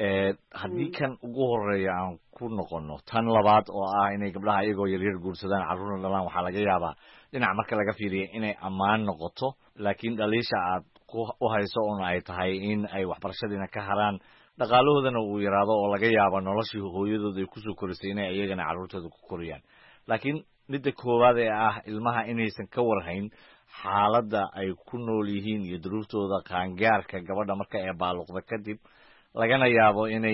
haddii kan ugu horeeya aan ku noqono tan labaad oo ah inay gabdhaha iyagoo yaryar guursadaan carruurna dhalaan waxaa laga yaabaa dhinac marka laga fiiriya inay ammaan noqoto laakiin dhaliisha aad u hayso una ay tahay in ay waxbarashadiina ka haraan dhaqaalahoodana uu yaraado oo laga yaaba noloshii hooyadooda ay kusoo korisay inay iyagana carruurtooda ku koriyaan laakiin midda koowaad ee ah ilmaha inaysan ka warhayn xaaladda ay ku nool yihiin iyo duruuftooda qaangaarka gabadha marka ee baaluqda kadib lagana yaabo inay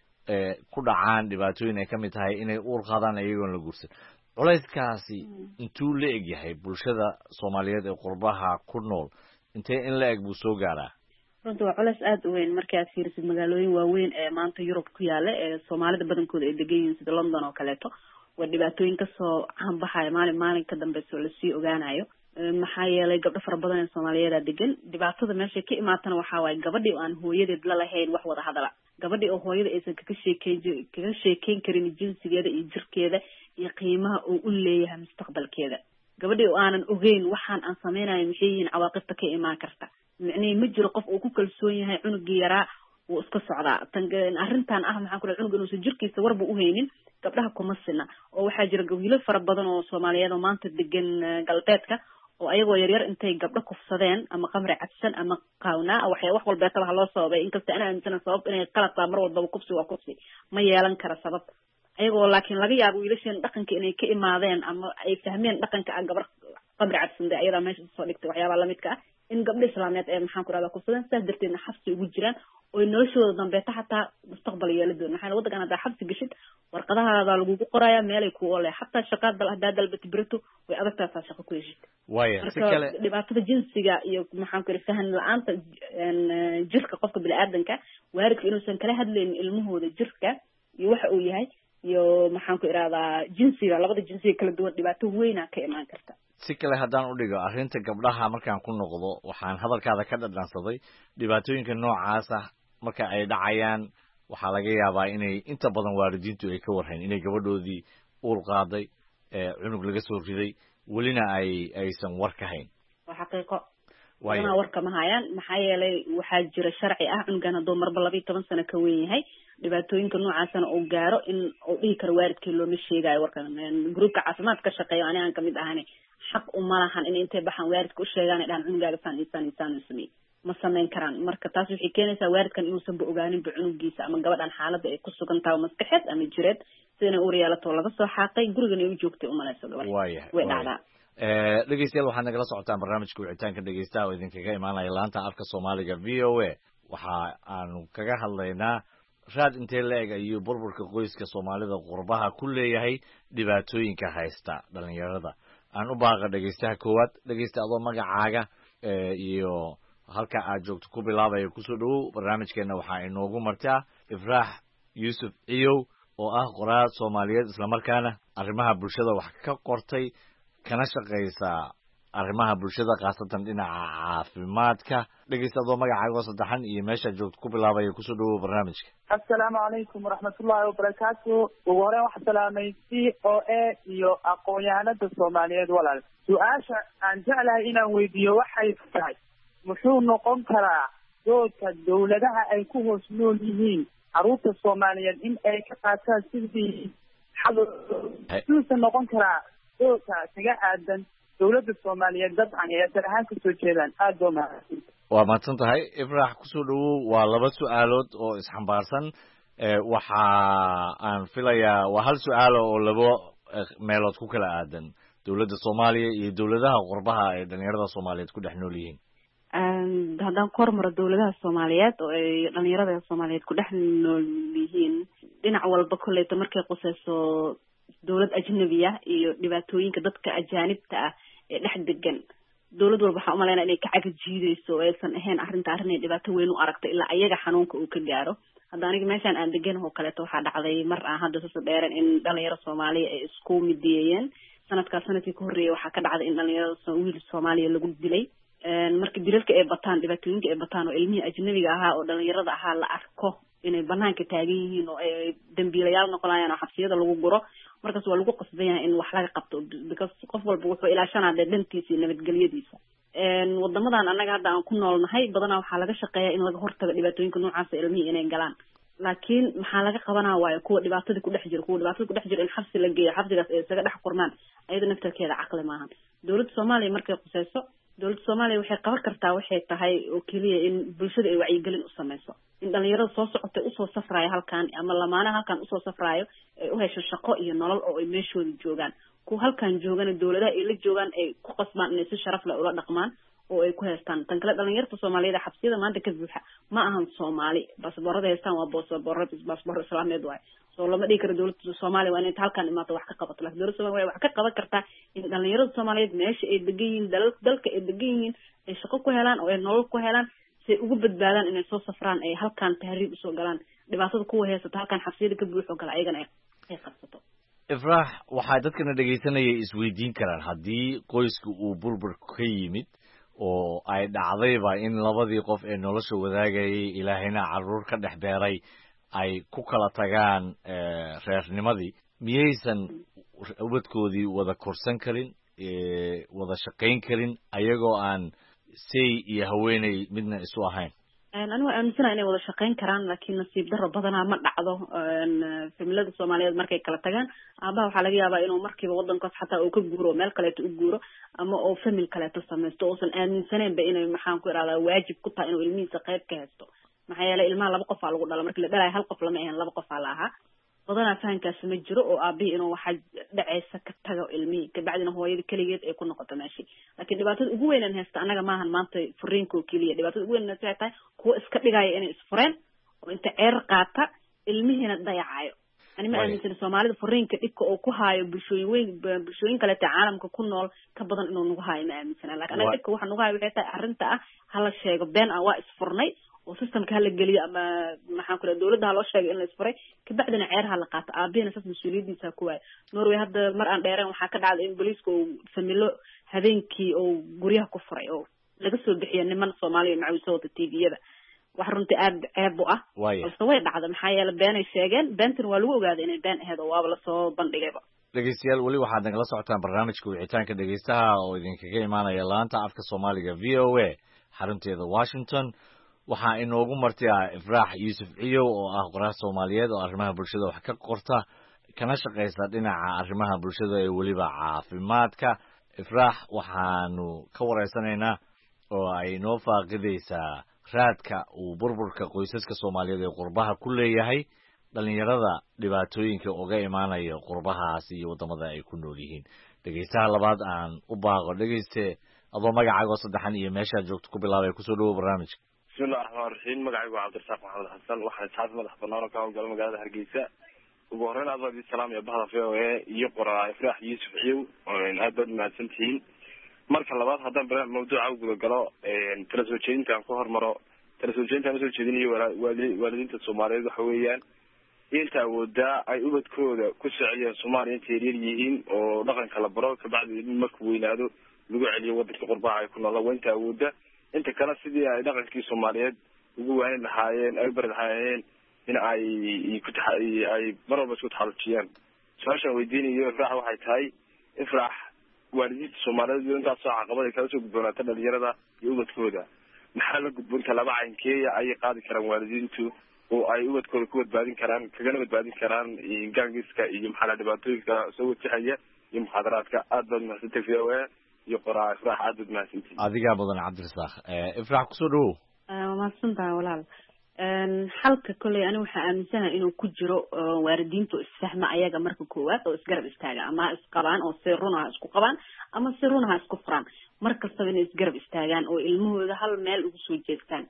ku dhacaan dhibaatooyin ay ka mid tahay inay uur qaadaan iyagoon la guursan culayskaasi intuu la eg yahay bulshada soomaaliyeed ee qurbaha ku nool intee in la eg buu soo gaaraa runta waa culays aada u weyn markii aad fiirisid magaalooyin waaweyn ee maanta yurub ku yaala ee soomaalida badankooda ay degan yihiin sida london oo kaleeto waa dhibaatooyin kasoo caanbaxaya maalin maalin ka dambeysa oo lasii ogaanayo maxaa yeelay gabdho fara badan ee soomaaliyeeda degan dhibaatada meeshay ka imaatana waxaa waaye gabadhii oo aan hooyadeed la lahayn wax wada hadala gabadhii oo hooyada aysan kaga sheekeyn kaga sheekeyn karin jinsigeeda iyo jirkeeda iyo qiimaha uu u leeyahay mustaqbalkeeda gabadhii oo aanan ogeyn waxaan aan sameynayo maxay yihiin cawaaqibta ka imaan karta micnihii ma jiro qof uu ku kalsoon yahay cunugii yaraa wuu iska socdaa tan arrintan ah maxaan ku dhahay cunug inuusan jirkiisa warba u haynin gabdhaha kuma sina oo waxaa jira wiilal fara badan oo Soomaaliyeed oo maanta degan galbeedka oo ayagoo yaryar intay gabdho kufsadeen ama qamri cadsan ama qaawna waxay wax walba tabaha loo sababay inkasta ana aaminsan sabab inay qalad tahay mar walba kufsi waa kufsi ma yeelan kara sabab ayagoo laakiin laga yaabo wiilashan dhaqanka inay ka imaadeen ama ay fahmeen dhaqanka aan gabar qamri cadsan ayada meesha soo dhigtay waxyaabo la midka ah in gabdho Islaameed ay maxaan ku raada kufsadeen saas darteedna xabsi ugu jiraan oo noloshooda dambe xataa mustaqbal yeelo doon waxaan waddan hada xabsi gashid warqadahaada lagu qorayaa meel ay ku oolay xataa shaqada dal hada dalbati birto way adagtaa shaqo ku yeeshid waaya si kale dhibaatada jinsiga iyo maxaan ku fahan la'aanta jirka qofka bini'aadanka waaridka inuusan kala hadlayn ilmahooda jirka iyo waxa uu yahay iyo maxaan ku iraadaa jinsiga labada jinsiga kala duwan dhibaato weyn ka imaan karta si kale haddaan u dhigo arrinta gabdhaha markaan ku noqdo waxaan hadalkaada ka dhadhansaday dhibaatooyinka noocaas ah marka ay dhacayaan waxaa laga yaabaa inay inta badan waalidiintu ay ka warhayn inay gabadhoodii uur qaaday cunug laga soo riday welina ay aysan war ka hayn waa xaqiiqo wana warka ma hayaan maxaa yeelay waxaa jira sharci ah cunugan hadduu marba laba iyo toban sano ka weyn yahay dhibaatooyinka noocaasana uu gaaro in uu dhihi karo waalidkii looma sheegayo warkan gruupka caafimaad ka shaqeeyo ani aan kamid ahani xaq uma lahan in intay baxaan waalidka u sheegaan ay dhahaan cunugaaga saan insaan insaan samey ma samayn karaan marka taas waxay keenaysaa waalidkan inuusan ba ogaanin ba cunugiisa ama gabadhan xaaladda ay ku sugan tahay maskaxeed ama jireed sidana uur yeelato laga soo xaaqay gurigan ay u joogtay umalayso gabadh way dhacdaa dhegeystayaal waxaad nagala socotaan barnaamijka wicitaanka dhegeystaha oo idinkaga imaanaya laanta afka soomaaliga v o a waxa aanu kaga hadlaynaa raad intee la-eg ayuu burburka qoyska soomaalida qurbaha ku leeyahay dhibaatooyinka haysta dhalinyarada aan u baaqa dhegeystaha koowaad dhegeysta adoo magacaaga iyo halka aad joogto ku bilaabaya kusoo dhawow barnaamijkeena waxaa inoogu martaa ifraax yuusuf ciyow oo ah qoraal soomaaliyeed islamarkaana arrimaha bulshada wax ka qortay kana shaqaysa arrimaha bulshada khaasatan dhinaca caafimaadka dhegeysta adoo magacaaga oo saddexan iyo meesha joogto ku bilaabaya kusoo dhawow barnaamijka assalaamu calaykum waraxmatullaahi wabarakaatu ugu horeen waxaa salaamay c o a iyo aqoon-yahanada soomaaliyeed walaal su-aasha aan jeclahay inaan weydiiyo waxay tahay muxuu noqon karaa doodka dawladaha ay ku hoos nool yihiin carruurta soomaaliyeed in ay ka qaataan sidii muxuusan noqon karaa doodka kaga aadan dawladda soomaaliyeed dabcan ee asal ahaan kasoo jeedaan aada baa mahadsan waa mahadsan tahay ifraax kusoo dhawow waa laba su-aalood oo isxambaarsan waxa aan filayaa waa hal su-aalo oo laba meelood ku kala aadan dawladda soomaaliya iyo dawladaha qurbaha ay dhalinyarada soomaaliyeed ku dhex nool yihiin haddaan ku hormaro dawladaha soomaaliyeed oo ay dhalinyarada soomaaliyeed ku dhex nool yihiin dhinac walba kolleyta markay quseyso dawlad ajnabi ah iyo dhibaatooyinka dadka ajaanibta ah ee dhex degan dawlad walba waxaa umaleynaa inay ka cagajiideyso oo aysan ahayn arrinta arrin ay dhibaato weyn u aragto ilaa ayaga xanuunka uu ka gaaro hadda aniga meeshaan aan degan oo kaleeto waxaa dhacday mar aan hadda sasa dheeren in dhalinyaro soomaaliya ay isku mideeyeen sanadkaas sanadkii ka horreeyay waxaa ka dhacday in dhalinyarada wiil soomaaliya lagu dilay marka dilalka ay bataan dhibaatooyinka ay bataan oo ilmihii ajnabiga ahaa oo dhalinyarada ahaa la arko inay banaanka taagan yihiin oo ay dambiilayaal noqonayaan oo xabsiyada lagu guro markaas waa lagu qasban yahay in wax laga qabto because qof walba wuxuu ilaashanaa dee dhantiisa iyo nabadgelyadiisa wadamadan annaga hadda aan ku noolnahay badanaa waxaa laga shaqeeyaa in laga hortago dhibaatooyinka noocaasa ilmihii inay galaan laakiin maxaa laga qabanaa waayo kuwa dhibaatada ku dhex jiro kuwa dhibaatada ku dhex jiro in xabsi la geeyo xabsigaas ay isaga dhex kurmaan ayada naftarkeeda caqli maahan dawladda soomaaliya markay quseyso dawladda soomaaliya waxay qaban kartaa waxay tahay oo keliya in bulshada ay wacyigelin u sameyso in dhalinyarada soo socotay usoo safraayo halkan ama lamaanaha halkan usoo safraayo ay u hesho shaqo iyo nolol oo ay meeshooda joogaan kuwa halkan joogana dawladaha ay la joogaan ay ku qasbaan inay si sharaf leh ula dhaqmaan oo ay ku haystaan tan kale dhalinyarta soomaaliyeed xabsiyada maanta ka buuxa ma ahan soomaali baasaboorada haystaan waa baasaboor baasaboor islaameed waay soo lama dhihi karo dawladda soomaaliya waa inay halkan imaato wax ka qabato laakiin dawladda soomaaliya wax ka qaban kartaa in dhalinyarada soomaaliyeed meesha ay degan yihiin dalal dalka ay degan yihiin ay shaqo ku helaan oo ay nolol ku helaan si ay ugu badbaadaan inay soo safraan ay halkan tahriib usoo galaan dhibaatada kuwa haysata halkan xabsiyada ka buuxo kale ayagana ay qabsato ifraax waxaa dadkana dhegaysanaya isweydiin karaan haddii qoyska uu burbur ka yimid oo ay dhacdayba in labadii qof ee nolosha wadaagayay ilaahayna carruur ka dhex beeray ay ku kala tagaan reernimadii miyaysan ubadkoodii wada korsan karin wada shaqayn karin ayagoo aan say iyo haweeney midna isu ahayn anigu aaminsanahay inay wada shaqayn karaan laakiin nasiib daro badanaa ma dhacdo familada soomaaliyeed markay kala tagaan aabaha waxaa laga yaabaa inuu markiiba wadankaas xataa uu ka guuro meel kaleeto u guuro ama oo famil kaleeto samaysto uusan aaminsaneynba inay maxaan ku irahdaa waajib ku tahay inuu ilmihiisa qayb ka haysto maxaa yeelay ilmaha laba qofaa lagu dhala markii la dhalayo hal qof lama ahan laba qofaa la ahaa badanaa fahankaasi ma jiro oo aabihii inuu waxaa dhaceysa ka tago ilmihii kabacdina hooyada keligeed ay ku noqoto meeshii laakiin dhibaatada ugu weyn aan haysta annaga maahan maanta furiinka oo keliya dhibaatada ugu weyn waxay tahay kuwa iska dhigaya inay isfureen oo inta ceer qaata ilmihiina dayacayo ani ma aaminsana soomaalida furiinka dhibka oo ku haayo bulshooyin weyn bulshooyin kaleeta caalamka ku nool ka badan inuu nagu haayo ma aaminsana laakiin anaga dhibka waxa nagu haayo waxay tahay arrinta ah hala sheego been ah waa isfurnay oo systemka hala geliyo ama maxaan ku leeyahay dawladda ha loo sheegay in la isfuray kabacdina ceer ha la qaato aabihina saas mas-uuliyadiisa ku waayo norway hadda mar aan dheereen waxaa ka dhacday in booliiska uu familo habeenkii oo guryaha ku furay oo laga soo bixiya niman soomaaliya macawiso wata t v-yada wax runtii aada ceeb u ah balse way dhacda maxaa yeele beenay sheegeen beentina waa lagu ogaaday inay been aheed oo waaba lasoo bandhigayba dhegeystayaal weli waxaad nagala socotaan barnaamijka wicitaanka dhegeystaha oo idinkaga imaanaya laanta afka soomaaliga v o a xarunteeda washington waxaa inoogu marti ah ifraax yuusuf ciyow oo ah qoraal soomaaliyeed oo arrimaha bulshada wax ka qorta kana shaqaysa dhinaca arrimaha bulshada ee weliba caafimaadka ifraax waxaanu ka wareysanaynaa oo ay noo faaqidaysaa raadka uu burburka qoysaska soomaaliyeed ee qurbaha ku leeyahay dhalinyarada dhibaatooyinka uga imaanaya qurbahaas iyo waddamada ay ku nool yihiin dhegeystaha labaad aan u baaqo dhegeyste adoo magacaago saddexan iyo meeshaad joogto ku bilaabay kusoo dhawow barnaamijka bismillahi raxmaan raxiim magacaygu waa cabdirasaaq maxamed xasan waxaan isxaafid madax banaan oo ka howlgala magaalada hargeysa ugu horreyn aad baa idin salaamaya bahda v o a iyo qoraa ifraax yuusuf ciyow aad baad mahadsan tihiin marka labaad haddaan mawduuca u gudagalo tala soo jeedinta aan ku hormaro tala soo jeedinta aan usoo jeedinayo waalidiinta soomaaliyeed waxa weeyaan inta awoodaa ay ubadkooda ku sociyeen soomaaliya intay yaryar yihiin oo dhaqanka la baro kabacdi markuu weynaado lagu celiyo wadanka qurbaha ay ku noola waa inta awooda inta kale sidii ay dhaqankii soomaaliyeed ugu waanin lahaayeen ay u bari lahaayeen in ay ay mar walba isku taxallujiyaan su-aashaan weydiinayo ifraax waxay tahay ifraax waalidiinta soomaaliyeed intaasoo caqabad ay kala soo gudboonaata dhalinyarada iyo ubadkooda maxaa la gudboonta laba caynkeeya ayay qaadi karaan waalidiintu oo ay ubadkooda ku badbaadin karaan kagana badbaadin karaan gaangiska iyo maxaa la dhibaatooyinka soo wajahaya iyo muxaadaraadka aad baad mahadsantay v o a iyo qoraa ifraax aad baad mahadsantihi adigaa mudan cabdirasaaq ifraax kusoo dhawow waa mahadsantahay walaal xalka kolley aniga waxaa aaminsanaha inuu ku jiro waalidiinta oo isfahma ayaga marka koowaad oo isgarab istaaga ama ha isqabaan oo si runa ha isku qabaan ama si runa ha isku furaan mar kastaba inay isgarab istaagaan oo ilmahooda hal meel ugu soo jeestaan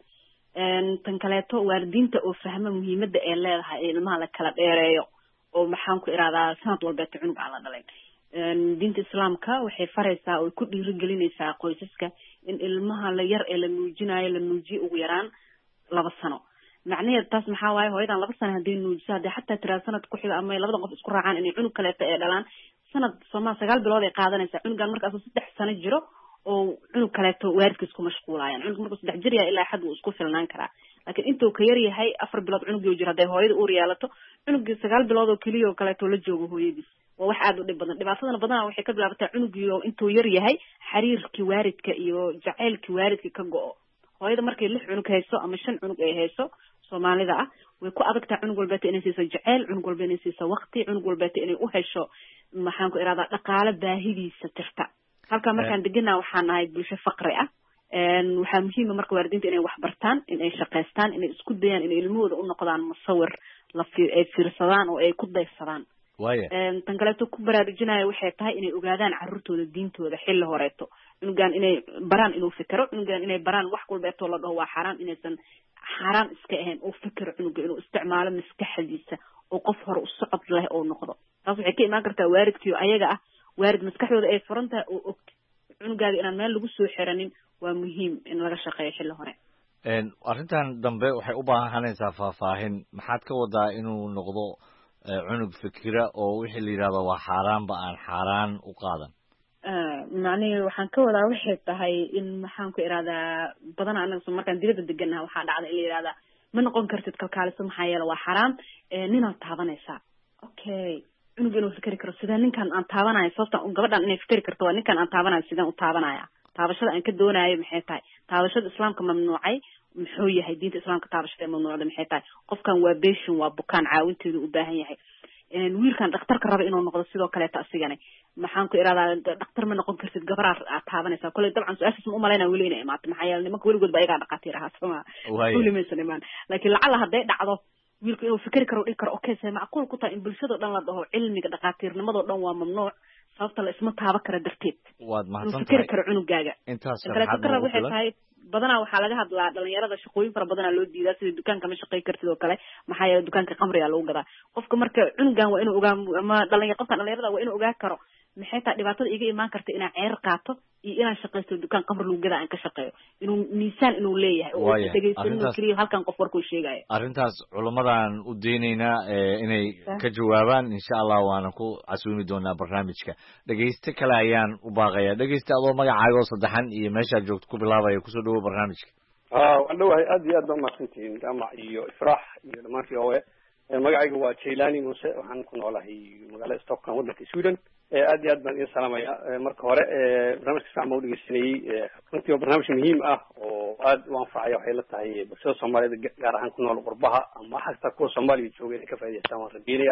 tan kaleeto waalidiinta oo fahma muhiimada ay leedahay ee ilmaha la kala dheereeyo oo maxaan ku irahdaa sanad walbeeta cunug aan la dhalayn diinta islaamka waxay faraysaa oo ku dhiirigelinaysaa qoysaska in ilmaha la yar ee la nuujinayo la nuujiyo ugu yaraan laba sano macnaheed taas maxaa waaye hooyadan laba sano hadday nuujiso hadday xataa tiraa sanad ku xiga ama labada qof isku raacaan inay cunug kaleeto ee dhalaan sanad sooma sagaal bilood ay qaadanaysaa cunugan markaasuu saddex sano jiro oo cunug kaleeto waalidkiis ku mashquulaayaan cunug markuu saddex jir yahay ilaa xad wuu isku filnaan karaa laakiin intuu ka yar yahay afar bilood cunugii jiro hadday hooyada uur yeelato cunugii sagaal bilood oo keliya oo kaleeto la joogo hooyadiis waa wax aada u dhib badan dhibaatadana badanaa waxay ka bilaabataa cunugii oo intuu yar yahay xiriirkii waalidka iyo jacaylkii waalidka ka go-o hooyada markay lix cunug hayso ama shan cunug ay hayso soomaalida ah way ku adagtaa cunug walbeeta inay siiso jaceyl cunug walba inay siiso wakti cunug walbeeta inay u hesho maxaan ku irahdaa dhaqaale baahidiisa tirta halkaa markaan deganaa waxaan nahay bulsho faqri ah waxaa muhiima marka waalidiinta inay wax bartaan inay shaqaystaan inay isku dayaan inay ilmahooda u noqdaan musawir la ay fiirsadaan oo ay ku daysadaan tan kaleeto ku baraarujinaya waxay tahay inay ogaadaan carruurtooda diintooda xilli horeeto cunugan inay baraan inuu fikero cunugan inay baraan wax walbeetoo la dhaho waa xaaraan inaysan xaaraan iska ahayn oo fikero cunuga inuu isticmaalo maskaxdiisa oo qof hore u socod leh oo noqdo taas waxay ka imaan kartaa waalidkii ayaga ah waalid maskaxdooda ay furan tahay oo og cunugaaga inaan meel lagu soo xiranin waa muhiim in laga shaqeeyo xilli hore arrintan dambe waxay u baahanaysaa faahfaahin maxaad ka wadaa inuu noqdo cunug fikira oo wixii la yidhahdo waa xaaraanba aan xaaraan u qaadan macnihi waxaan ka wadaa waxay tahay in maxaan ku irahdaa badanaa anaga markaan dibadda deganaha waxaa dhacda in la yihahdaa ma noqon kartid kalkaaliso maxaa yeele waa xaraam ninaad taabanaysaa okay cunuga inuu fikri karo sidee ninkan aan taabanayo sababta gabadhan inay fikri karto waa ninkan aan taabanayo sideen u taabanaya taabashada aan ka doonayo maxay tahay taabashada islaamka mamnuucay muxuu yahay diinta islaamka taabashada mamnuucda maxay tahay qofkan waa patient waa bukaan caawinteedu u baahan yahay wiilkan dhakhtarka raba inuu noqdo sidoo kaleeta asigana maxaan ku iraahdaa dhakhtar ma noqon kartid gabar aad taabanaysaa koley dabcan su-aashaas ma umalaynaa weli inay imaato maxaa yeele nimanka weligood ba ayagaa dhaqaatiir ahaa soma weli maysan imaan laakiin lacala hadday dhacdo wiilku inuu fikri karo dhihi karo okay see macquul ku tahay in bulshadoo dhan la dhaho cilmiga dhaqaatiirnimadoo dhan waa mamnuuc sababta la isma taaba kara darteed waad mahadsan fikri karo cunugaaga intaas kaleeto ka rab waxay tahay badanaa waxaa laga hadlaa dhalinyarada shaqooyin fara badanaa loo diidaa sida dukaanka ma shaqey kartid oo kale maxaa yeele dukaanka qamriga lagu gadaa qofka marka cunugan waa inuu ogaa ama dhalinyar qofka dhalinyarada waa inuu ogaa karo maxay tahay dhibaatada iga imaan karta inaan ceer qaato iyo inaan shaqaysto dukaan qamri lagu gadaa aan ka shaqeeyo inuu miisaan inuu leeyahay oo dhegeysanno keliya halkan qof warkuu sheegaya arrintaas culimmadan u daynaynaa inay ka jawaabaan insha allah waana ku casuumi doonaa barnaamijka dhegeyste kale ayaan u baaqaya dhegeyste adoo magacaaga oo saddexan iyo meeshaad joogto ku bilaabaya kusoo dhawo barnaamijka waan dhawahay aad iyo aad baa umahadsantihiin jaamac iyo ifraax iyo dhammaan v o a magacayga waa jailani muse waxaan ku noolahay magaalada stockholm waddanka sweden aad iyo aad baan idin salaamaya marka hore barnaamijka sac ma u dhegeysanayey runtii waa barnaamij muhiim ah oo aad u anfacaya waxay la tahay bulshada soomaaliyed gaar ahaan ku nool qurbaha ama xagta kuwa soomaaliya jooga inay ka faa'idaystaan waan rajeynaya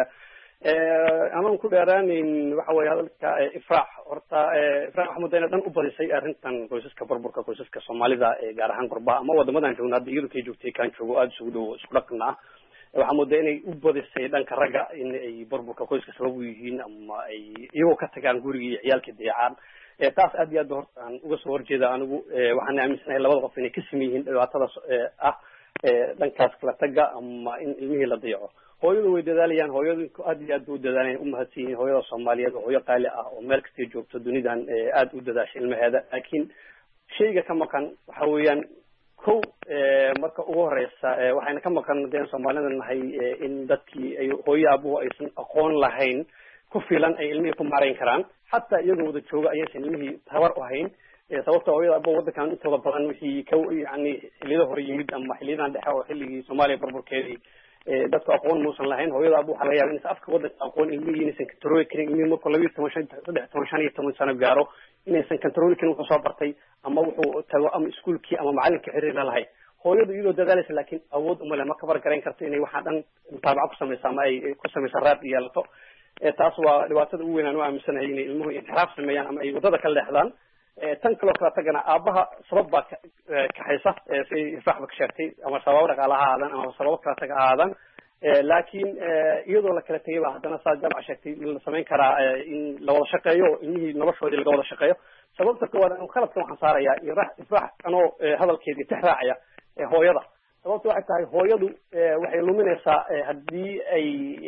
amaan ku dheeraaneyn waxa weye hadalka ifraax horta ifraax waxaa mudda ina dhan u badisay arrintan qoysaska burburka qoysaska soomaalida gaar ahaan qurbaha ama wadamadan joogna hadda iyadu kay joogtay kaan joogo aada isugu dhow isku dhaqna ah waxaa moodaa inay u badisay dhanka ragga in ay burburka qoyska sabab u yihiin ama ay iyagoo ka tagaan guriga iyo ciyaalka dayacaan taas aad iyo aad ba horta aan uga soo horjeeda anigu waxaan aaminsanahay labada qof inay ka siman yihiin dhibaatadaas ah dhankaas kala taga ama in ilmihii la dayaco hooyadu way dadaalayaan hooyadu aad iyo aad ba u dadaalayaan umahadsan yihiin hooyada soomaaliyeed oo hooyo qaali ah oo meel kastay joogto dunidan aad u dadaasha ilmaheeda laakiin shayga ka maqan waxa weeyaan kow marka ugu horeysa waxayna ka maqan deen soomaalida nahay in dadkii ay hooyo aabuhu aysan aqoon lahayn ku filan ay ilmihii ku maarayn karaan xataa iyagoo wada jooga ayaysan ilmihii tabar u hayn sababta hooyada aabuhu waddankan intooda badan wixii ka yani xilliyada hore yimid ama xilliyadan dhexe oo xilligii soomaaliya burburkeedii dadku aqoon muusan lahayn hooyada aabuhu waxaa laga yaaba inaysan afka waddanka aqoon ilmihii inaysan kantarooli karin ilmihii markuu labiyo toban shan saddex toban shan iyo toban sano gaaro inaysan kantarooli karin wuxuu soo bartay ama wuxuu tago ama iskuolkii ama macalinka xiriir la lahay hooyadu iyadoo dadaalaysa laakiin awood umale ma kabar garayn karto inay waxaa dhan mutaabaco ku samaysa ama ay ku samaysa raad yeelato taas waa dhibaatada ugu weyn aan u aaminsanahay inay ilmuhu inxiraaf sameeyaan ama ay waddada ka leexdaan tan kaloo kala tagana aabaha sabab baa kaxaysa si ifraaxba ka sheegtay ama sababo dhaqaala ha aadan ama sababo kala taga ha aadan laakiin iyadoo la kala tegay ba haddana saa jamca sheegtay la samayn karaa in la wada shaqeeyo oo ilmihii noloshoodii laga wada shaqeeyo sababta koowaad anu khaladkan waxaan saarayaa ifraax anoo hadalkeedii tix raacaya hooyada sababta waxay tahay hooyadu waxay luminaysaa haddii ay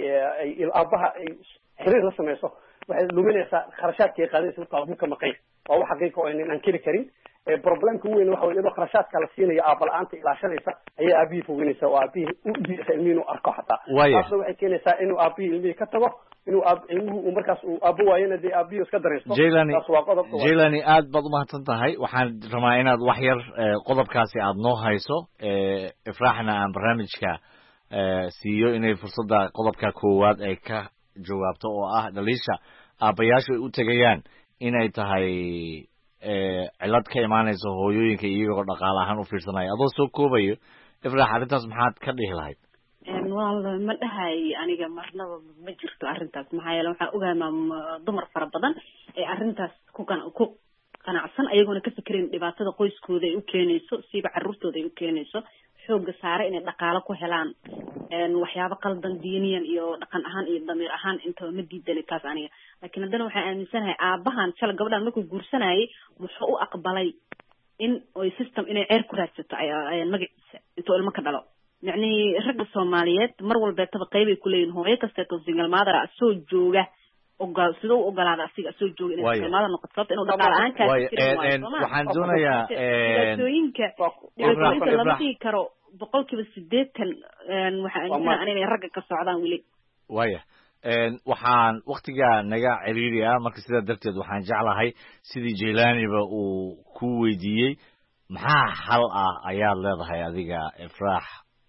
ay aabaha ay xiriir la samayso waxay luminaysaa kharashaadka ay qaadaysa marka aabuu ka maqan waa wax xaqiiqa oo aynan ankiri karin problemka ugu weyn waxa wey iyadoo kharashaadka la siinayo aaba la-aanta ilaashanaysa ayay aabihii fogeynaysa oo aabihii u diidaysa ilmihii inuu arko xataa taasna waxay keenaysaa inuu aabihii ilmihii ka tago inuu aab ilmuhu uu markaas uu aabo waayana dee aabihii iska daraysto jailani taas waa qodob jailani aad baad umahadsan tahay waxaan rabaa inaad wax yar qodobkaasi aad noo hayso ifraaxna aan barnaamijka siiyo inay fursadda qodobka koowaad ay ka jawaabto oo ah dhaliisha aabbayaashu ay u tegayaan inay tahay cilad ka imaanayso hooyooyinka iyagoo dhaqaale ahaan u fiirsanaya adoo soo koobayo ifraax arrintaas maxaad ka dhihi lahayd wal ma dhahay aniga marnaba ma jirto arrintaas maxaa yeele waxaan ogaamaa dumar fara badan ee arrintaas ku ku qanacsan ayagoona ka fikirayn dhibaatada qoyskooda ay u keenayso siiba carruurtooda ay u keenayso xooga saare inay dhaqaalo ku helaan waxyaabo qaldan diiniyan iyo dhaqan ahaan iyo damiir ahaan intaba ma diidani taas aniga laakiin haddana waxaan aaminsanahay aabahan shala gabadhan markuu guursanayay muxuu u aqbalay in oy system inay ceer ku raadsato magaciisa intuu ilmo ka dhalo yacni ragga soomaaliyeed mar walbeetaba qeybay kuleeyihin hooyo kasteeto single mother ah soo jooga ogaa sidoo u ogolaada asiga soo jooga inay single mother noqoto sababta inuu dhaqaale ahaan kaa fikirin waayo sooma waxaan doonayaa dhibaatooyinka dhibaatooyinka lama dhigi karo boqol kiiba sideetan waxaan aaminsanaa inay ragga ka socdaan weli waya waxaan waktigaa naga ciriiri ah marka sidaa darteed waxaan jeclahay sidii jailaniba uu ku weydiiyey maxaa xal ah ayaad leedahay adiga ifraax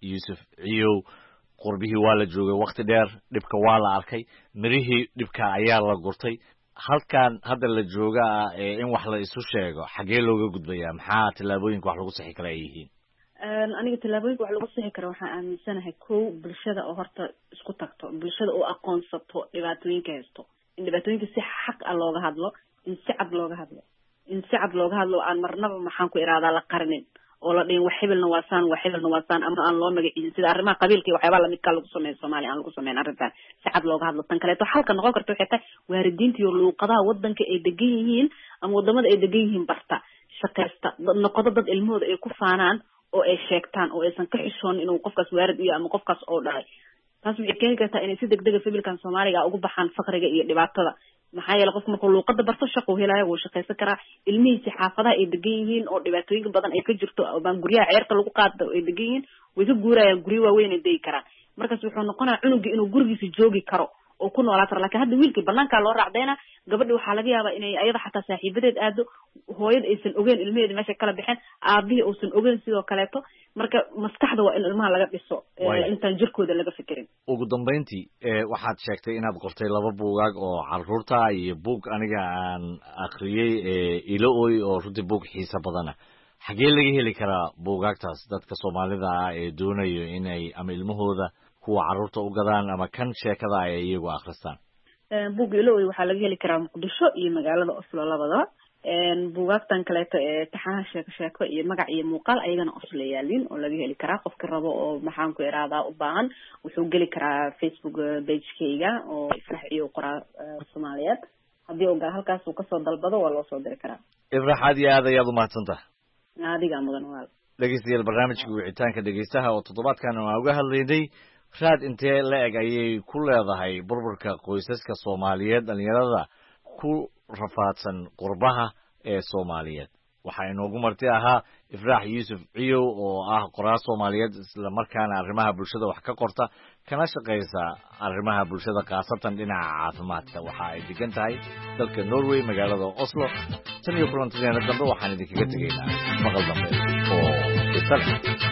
yuusuf ciyow qurbihii waa la joogay waqti dheer dhibka waa la arkay mirihii dhibka ayaa la gurtay halkan hadda la joogaa in wax la isu sheego xagee looga gudbayaa maxaa tallaabooyinka wax lagu sixi kara ay yihiin aniga tallaabooyinka wax lagu sixi karo waxaan aaminsanahay kow bulshada oo horta isku tagto bulshada oo aqoonsato dhibaatooyinka haysto in dhibaatooyinka si xaq ah looga hadlo in si cad looga hadlo in si cad looga hadlo aan marnaba maxaan ku iraadaa la qarinin oo la dhihin wax hebelna waa saan wax hebelna waa saan ama aan loo magaciin sida arrimaha qabiilka iyo waxyaabaha lamidkaa lagu sameeyo Soomaaliya aan lagu sameyn arrintan si cad looga hadlo tan kaleeto halka noqon karta waxay tahay waalidiinta iyo luuqadaha wadanka ay degan yihiin ama wadamada ay degan yihiin barta shaqeysta noqodo dad ilmahooda ay ku faanaan oo ay sheegtaan oo aysan ka xishoon inuu qofkaas waarid iyo ama qofkaas oo dhalay taas waxay keeni kartaa inay si degdeg ah fabilkan Soomaaliga ugu baxaan faqriga iyo dhibaatada maxaa yeelay qofka markuu luuqada barto shaqo helayo wuu shaqeysan karaa ilmihiisa xaafadaha ay degan yihiin oo dhibaatooyin badan ay ka jirto oo baan guryaha ceerta lagu qaado ay degan yihiin way ka guurayaan guryo waaweyn ay deegi karaan markaas wuxuu noqonayaa cunuga inuu gurigiisa joogi karo oo ku noolaa karo laakiin hadda wiilkii banaanka loo raacdeena gabadha waxaa laga yaabaa inay ayada xataa saaxiibadeed aado hooyada aysan ogeyn ilmaheeda meesha kala bixin aabihii uusan ogeyn sidoo kaleeto marka maskaxda waa in ilmaha laga dhiso intaan jirkooda laga fikirin ugu dambeyntii waxaad sheegtay inaad qortay laba buugaag oo caruurta iyo buug aniga aan akhriyey ilo oy oo runtii buug xiiso badana xagee laga heli karaa buugaagtaas dadka Soomaalida ah ee doonayo inay ama ilmahooda kuwa caruurta u gadaan ama kan sheekada ay iyagu akhristaan buug ilo oy waxaa laga heli karaa Muqdisho iyo magaalada Oslo labadaba buugaagtan kaleeto ee taxanaha sheeko sheeko iyo magac iyo muuqaal ayagana Oslo yaalin oo laga heli karaa qofka rabo oo maxaan ku iraadaa u baahan wuxuu gali karaa Facebook page-kayga oo Ifraax iyo qoraa Soomaaliyeed haddii uu gal halkaas uu kasoo dalbado waa loo soo diri karaa Ifraax aad iyo aad ayaad u mahadsantahay adiga mudan walaal dhegeystayaal barnaamijka wicitaanka dhegeystaha oo toddobaadkan aan uga hadlaynay raad intee la eg ayay ku leedahay burburka qoysaska Soomaaliyeed dhalinyarada ku rafaadsan qurbaha ee Soomaaliyeed waxa inoogu marti ahaa Ifraax Yuusuf Ciyow oo ah qoraa Soomaaliyeed isla markaana arrimaha bulshada wax ka qorta kana shaqeysa arrimaha bulshada qaasatan dhinaca caafimaadka waxa ay degan tahay dalka Norway magaalada Oslo tan iyo kulantideena dambe waxaan idinkaga tegaynaa maqal dambe oo isal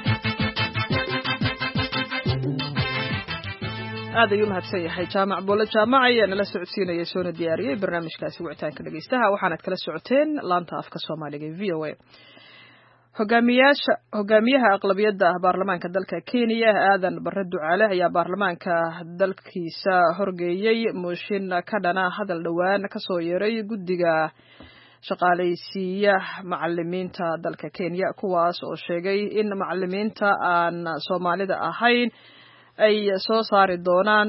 aad ayuu mahadsan yahay jaamac boole jaamac ayaa nala socodsiinaya soona diyaariyey barnaamijkaasi wicitaanka dhegeystaha waxaanad kala socoteen laanta afka Soomaaliga ee V O A hogaamiyaasha hogaamiyaha aqlabiyadda baarlamaanka dalka Kenya aadan barre ducaale ayaa baarlamaanka dalkiisa horgeeyay mooshin ka dhana hadal dhawaan ka soo yeeray guddiga shaqaalaysiiya macallimiinta dalka Kenya kuwaas oo sheegay in macallimiinta aan Soomaalida ahayn ay soo saari doonaan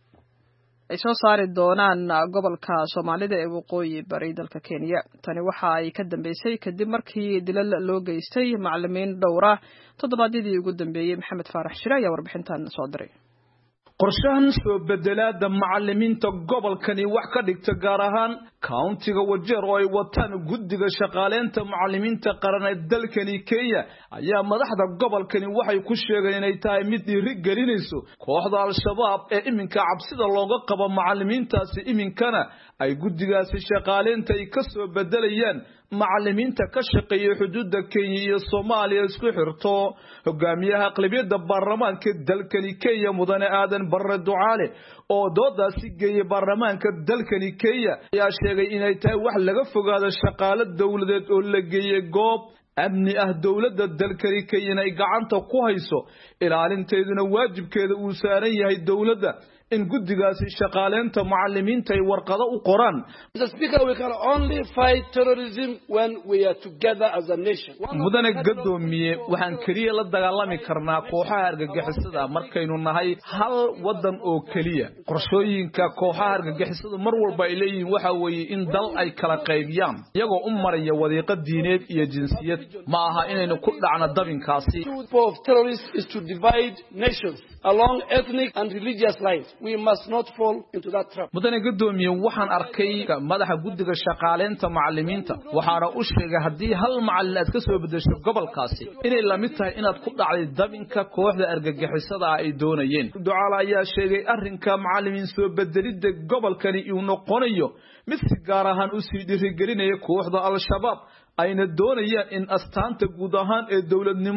ay soo saari doonaan gobolka Soomaalida ee waqooyi bari dalka Kenya tani waxa ay ka dambeysay kadib markii dilal loo geystay macallimiin dhowra toddobaadyadii ugu dambeeyay Maxamed Faarax Shire ayaa warbixintan soo diray qorshahan soo bedelaada macallimiinta gobolkani wax ka dhigta gaar ahaan countiga Wajeer oo ay wataan guddiga shaqaaleynta macallimiinta qaran ee dalkani Kenya ayaa madaxda gobolkani waxay ku sheegeen inay tahay mid dhiiri gelinayso kooxda al-shabaab ee iminka cabsida looga qabo macallimiintaasi iminkana ay guddigaasi shaqaaleynta ay ka soo bedelayaan macallimiinta ka shaqeeya xuduudda Kenya iyo Soomaaliya isku xirto hogaamiyaha aqlabiyadda baarlamaanka dalkani Kenya mudane aadan barre ducaale oo doodaasi geeyay baarlamaanka dalkani Kenya ayaa sheegay inay tahay wax laga fogaado shaqaale dawladeed oo la geeyay goob amni ah dawladda dalkani Kenya ay gacanta ku hayso ilaalinteeduna waajibkeeda uu saaran yahay dawladda in guddigaasi shaqaaleynta macallimiinta ay warqado u qoraan. Mister Speaker, we can only fight terrorism when we are together as a nation. mudane gadoomiye waxaan kaliya la dagaalami karnaa kooxaha argagixisada markaynu nahay hal wadan oo kaliya. qorshooyinka kooxaha argagixisada mar walba ay leeyihiin waxa weeye in dal ay kala qaybiyaan iyagoo u maraya wadiiqo diineed iyo jinsiyad ma aha inaynu ku dhacno dabinkaasi. The goal of terrorists is to divide nations along ethnic and religious lines. We must not fall into that trap. mudane gadoomiye waxaan arkay madaxa guddiga shaqaaleynta macallimiinta waxaana u sheegay haddii hal macallin aad ka soo bedesho gobolkaasi inay la mid tahay inaad ku dhacday dabinka kooxda argagixisada ay doonayeen. ducaale ayaa sheegay arrinka macallimiin soo bedelidda gobolkani uu noqonayo mid si gaar ahaan u sii dhiirigelinaya kooxda al-shabaab ayna doonayaan in astaanta guud ahaan ee dawladnimo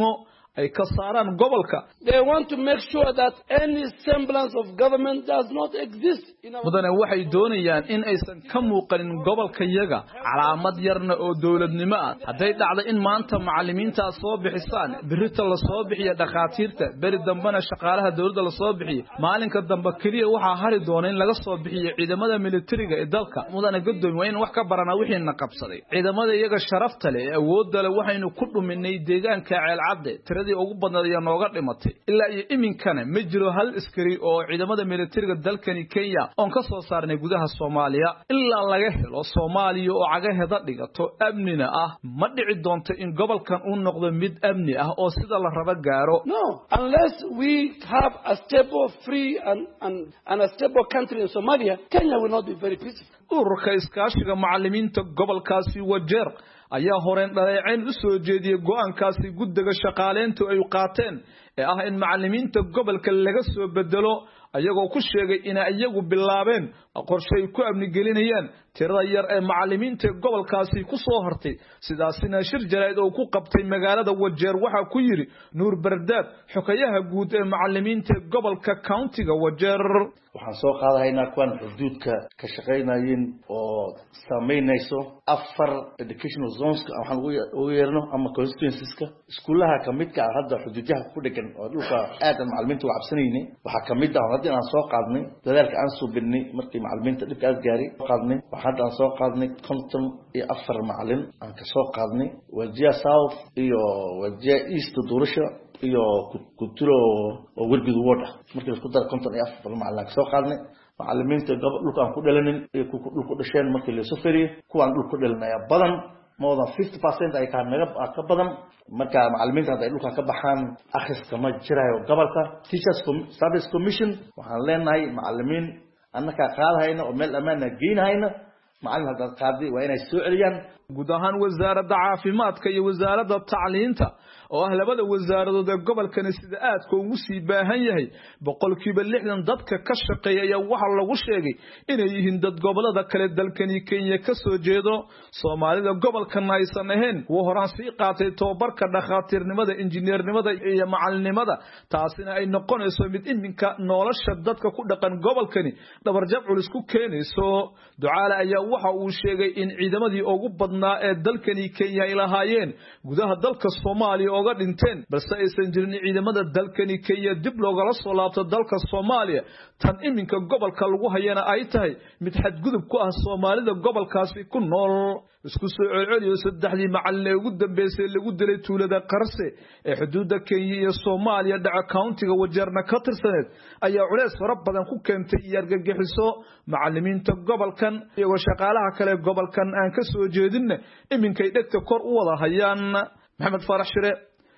ay ka saaraan gobolka. They want to make sure that any semblance of government does not exist in our mudane waxay doonayaan in aysan ka muuqanin gobolka yaga calaamad yarna oo dawladnimo ah. Hadday dhacdo in maanta macallimiinta soo bixisaan, birita la soo bixiyo dhaqaatiirta, bari dambana shaqaalaha dawladda la soo bixiyo, maalinka dambe kaliya waxa hari doona in laga soo bixiyo ciidamada militariga ee dalka. mudane gudoomiye waa in wax ka barana wixii na qabsaday. ciidamada iyaga sharafta leh ee awoodda leh waxaynu ku dhuminay deegaanka ceelcadde, tiradii ugu badnayd ayaa nooga dhimatay. ilaa iyo iminkana ma jiro hal askari oo ciidamada militariga dalkani Kenya oo ka soo saarnay gudaha Soomaaliya. ilaa laga helo Soomaaliya oo cagaheeda dhigato amnina ah, ma dhici doonto in gobolkan uu noqdo mid amni ah oo sida la raba gaaro. No, unless we have a stable, free and and and a stable country in Somalia, Kenya will not be very peaceful. ururka iskaashiga macallimiinta gobolkaasi Wajeer ayaa horeen dhaleeceyn u soo jeediyay go'aankaasi guddiga shaqaaleyntu ay qaateen ee ah in macallimiinta gobolka laga soo bedelo, ayagoo ku sheegay in ayagu bilaabeen qorshe ay ku amni gelinayaan tirada yar ee macallimiinta gobolkaasi ku soo hartay. sidaasina shir jaraa'id oo ku qabtay magaalada Wajeer waxa ku yiri Nuur Bardaad, xogayaha guud ee macallimiinta gobolka countiga Wajeer. waxaan soo qaadaynaa kuwan xuduudka ka shaqeynayeen oo saameynayso afar educational zones waxaan ugu yeerno ama constituencies-ka iskuulaha kamidka ah hadda xuduudaha ku dhagan oo dhulka aad macallimiintu u cabsanayeen. waxaa kamid ah hadii aan soo qaadnay dadaalka aan soo bidnay markii macallimiinta dhibka aad gaaray qaadnay waxaan aan soo qaadnay konton iyo afar macallin aan ka soo qaadnay Wajir South iyo Wajir East doorasho iyo kuturo oo wargid wada markii isku dar konton iyo afar macallin ka soo qaadnay. macallimiinta dhulka aan ku dhalanin iyo ku dhulku dhasheen markii la soo fariyo kuwan dhulku dhalanaya badan more than fifty percent ay ka naga ka badan. marka macallimiinta ay dhulka ka baxaan akhriska ma jirayo gobolka. Teachers Service Commission waxaan leenahay macallimiin annaka qaadayna oo meel ammaan ah geynayna macallin hadda qaadi waa inay soo celiyaan. guud ahaan wasaaradda caafimaadka iyo wasaaradda tacliinta oo ah labada wasaaradood ee gobolkani sida aadka ugu sii baahan yahay boqolkiiba lixdan dadka ka shaqeeya ayaa waxa lagu sheegay inay yihiin dad gobolada kale dalkani Kenya ka soo jeedo. Soomaalida gobolkan aysan ahayn kuwa horaan sii qaatay tababarka dhakhaatiirnimada, injineernimada iyo macallinimada, taasina ay noqonayso mid iminka nolosha dadka ku dhaqan gobolkani dhabarjab culus ku keenayso. Ducaale ayaa waxa uu sheegay in ciidamadii ugu badnaa ee dalkani Kenya ay lahaayeen gudaha dalka Soomaaliya oga dhinteen, balse aysan jirin ciidamada dalkani Kenya dib looga soo laabto dalka Soomaaliya. tan iminka gobolka lagu hayana ay tahay mid xadgudub ku ah Soomaalida gobolkaasi ku nool. isku soo celceliyo saddexdii macallin ugu dambeysay lagu dilay tuulada Qarse ee xuduudda Kenya iyo Soomaaliya dhaca countiga Wajeerna ka tirsaneed ayaa culeys fara badan ku keentay argagixiso. macallimiinta gobolkan iyo shaqaalaha kale gobolkan aan ka soo jeedin iminkay dhegta kor u wada hayaan. Maxamed Farax Shire,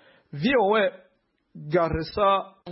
V O A, Garissa.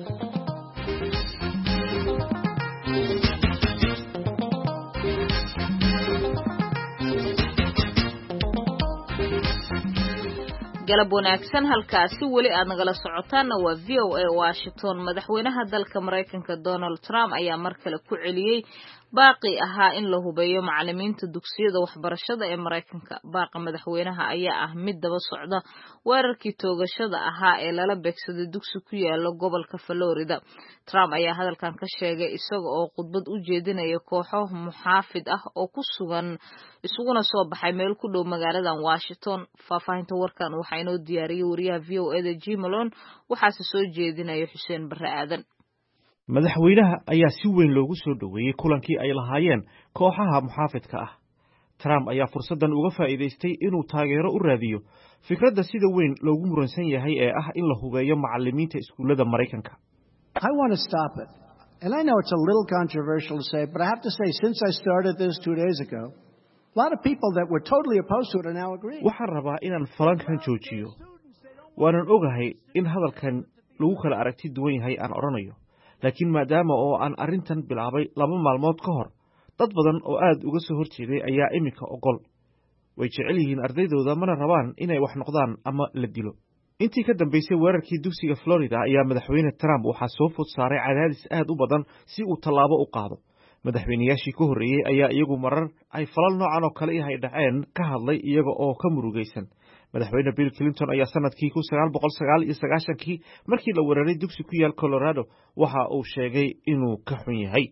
galab wanaagsan halkaasi weli aad nagala socotaana waa V O A Washington. madaxweynaha dalka Mareykanka Donald Trump ayaa mar kale ku celiyay baaqi ahaa in la hubeeyo macallimiinta dugsiyada waxbarashada ee Mareykanka. baaqa madaxweynaha ayaa ah mid daba socda weerarkii toogashada ahaa ee lala beegsaday dugsi ku yaala gobolka Florida. Trump ayaa hadalkan ka sheegay isaga oo khudbad u jeedinaya kooxo muxaafid ah oo ku sugan isuguna soo baxay meel ku dhow magaalada Washington. faahfaahinta warkan waxa inoo diyaariyay wariyaha V O A da Jim Malone waxaase soo jeedinaya Xuseen Barre Aadan. madaxweynaha ayaa si weyn loogu soo dhaweeyay kulankii ay lahaayeen kooxaha muxaafidka ah. Trump ayaa fursadan uga faa'iideystay inuu taageero u raadiyo fikradda sida weyn loogu muransan yahay ee ah in la hubeeyo macallimiinta iskuulada Mareykanka. I want to stop it. And I know it's a little controversial to say, but I have to say since I started this two days ago, a lot of people that were totally opposed to it are now agreeing. waxaan rabaa inaan falankan joojiyo. waanan ogahay in hadalkan lagu kala aragti duwan yahay aan oranayo. laakiin maadaama oo aan arrintan bilaabay laba maalmood ka hor, dad badan oo aad uga soo horjeeday ayaa iminka ogol. way jecel yihiin ardaydooda mana rabaan inay wax noqdaan ama la dilo. intii ka dambeysay weerarkii dugsiga Florida ayaa madaxweyne Trump waxaa soo food saaray cadaadis aad u badan si uu tallaabo u qaado. madaxweynayaashii ka horreeyay ayaa iyagu marar ay falal noocan oo kale yahay dhaceen ka hadlay iyaga oo ka murugaysan madaxweyne bill clinton ayaa sanadkii kun sagaal boqol sagaal iyo sagaashankii markii la weeraray dugsi ku yaal colorado waxa uu sheegay inuu ka xun yahay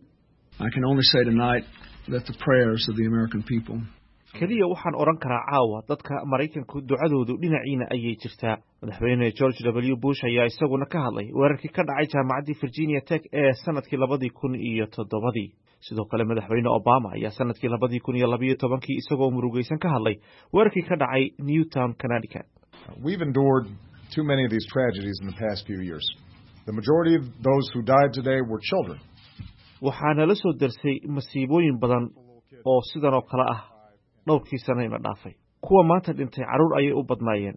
keliya waxaan odhan karaa caawa dadka maraykanku ducadoodu dhinaciina ayay jirtaa. madaxweyne george w bush ayaa isaguna ka hadlay weerarkii ka dhacay jaamacaddii virginia tech ee sanadkii labadii kun iyo toddobadii. sidoo kale madaxweyne obama ayaa sanadkii labadii kun iyo labiyo tobankii isagoo murugaysan ka hadlay weerarkii ka dhacay newtown connecticut. We've endured too many of these tragedies in the past few years. The majority of those who died today were children. waxaana la soo darsay masiibooyin badan oo sidan oo kale ah dhowrkii sanayna dhaafay. kuwa maanta dhintay carruur ayay u badnaayeen,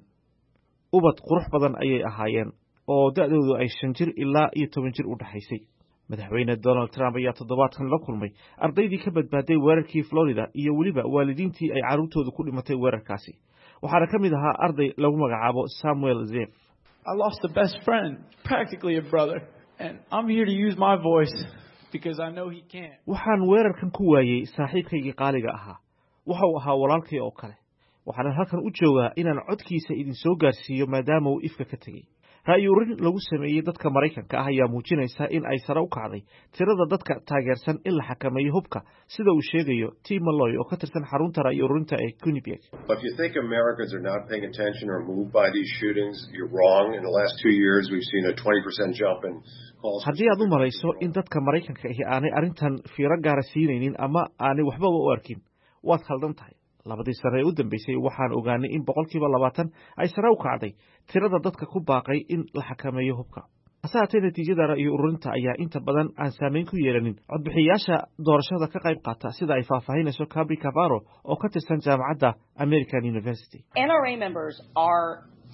ubad qurux badan ayay ahaayeen oo da'doodu ay shan jir ilaa iyo toban jir u dhaxaysay. madaxweyne donald trump ayaa toddobaadkan la kulmay ardaydii ka badbaaday weerarkii florida iyo weliba waalidiintii ay carruurtoodu ku dhimatay weerarkaasi. waxaana ka mid ahaa arday lagu magacaabo samuel zef. I lost the best friend, practically a brother, and I'm here to use my voice because I know he can't. waxaan weerarkan ku waayey saaxiibkaygii qaaliga ahaa. waxa uu ahaa walaalkay oo kale. waxaana halkan u joogaa inaan codkiisa idin soo gaarsiiyo maadaama uu ifka ka tegey. ra'yi-urin lagu sameeyey dadka maraykanka ah ayaa muujinaysa in ay sare u kacday tirada dadka taageersan in la xakameeyo hubka sida uu sheegayo Tim Malloy oo ka tirsan xarunta ra'yi-urinta ee Quinnipiac. But if you think Americans are not paying attention or moved by these shootings, you're wrong. In the last two years we've seen a twenty percent jump in calls. haddii aad u malayso in dadka maraykanka ahi aanay arrintan fiiro gaara siinaynin ama aanay waxbaba u arkin, waad khaldan tahay. labadii sano ee u dambeysay waxaan ogaanay in boqolkiiba labaatan ay sare u kacday tirada dadka ku baaqay in la xakameeyo hubka. hase haatee natiijada ra'yi-ururinta ayaa inta badan aan saameyn ku yeelanin codbixiyayaasha doorashada ka qayb qaata sida ay faahfaahinayso Cabri Cavaro oo ka tirsan jaamacadda American University. N R A members are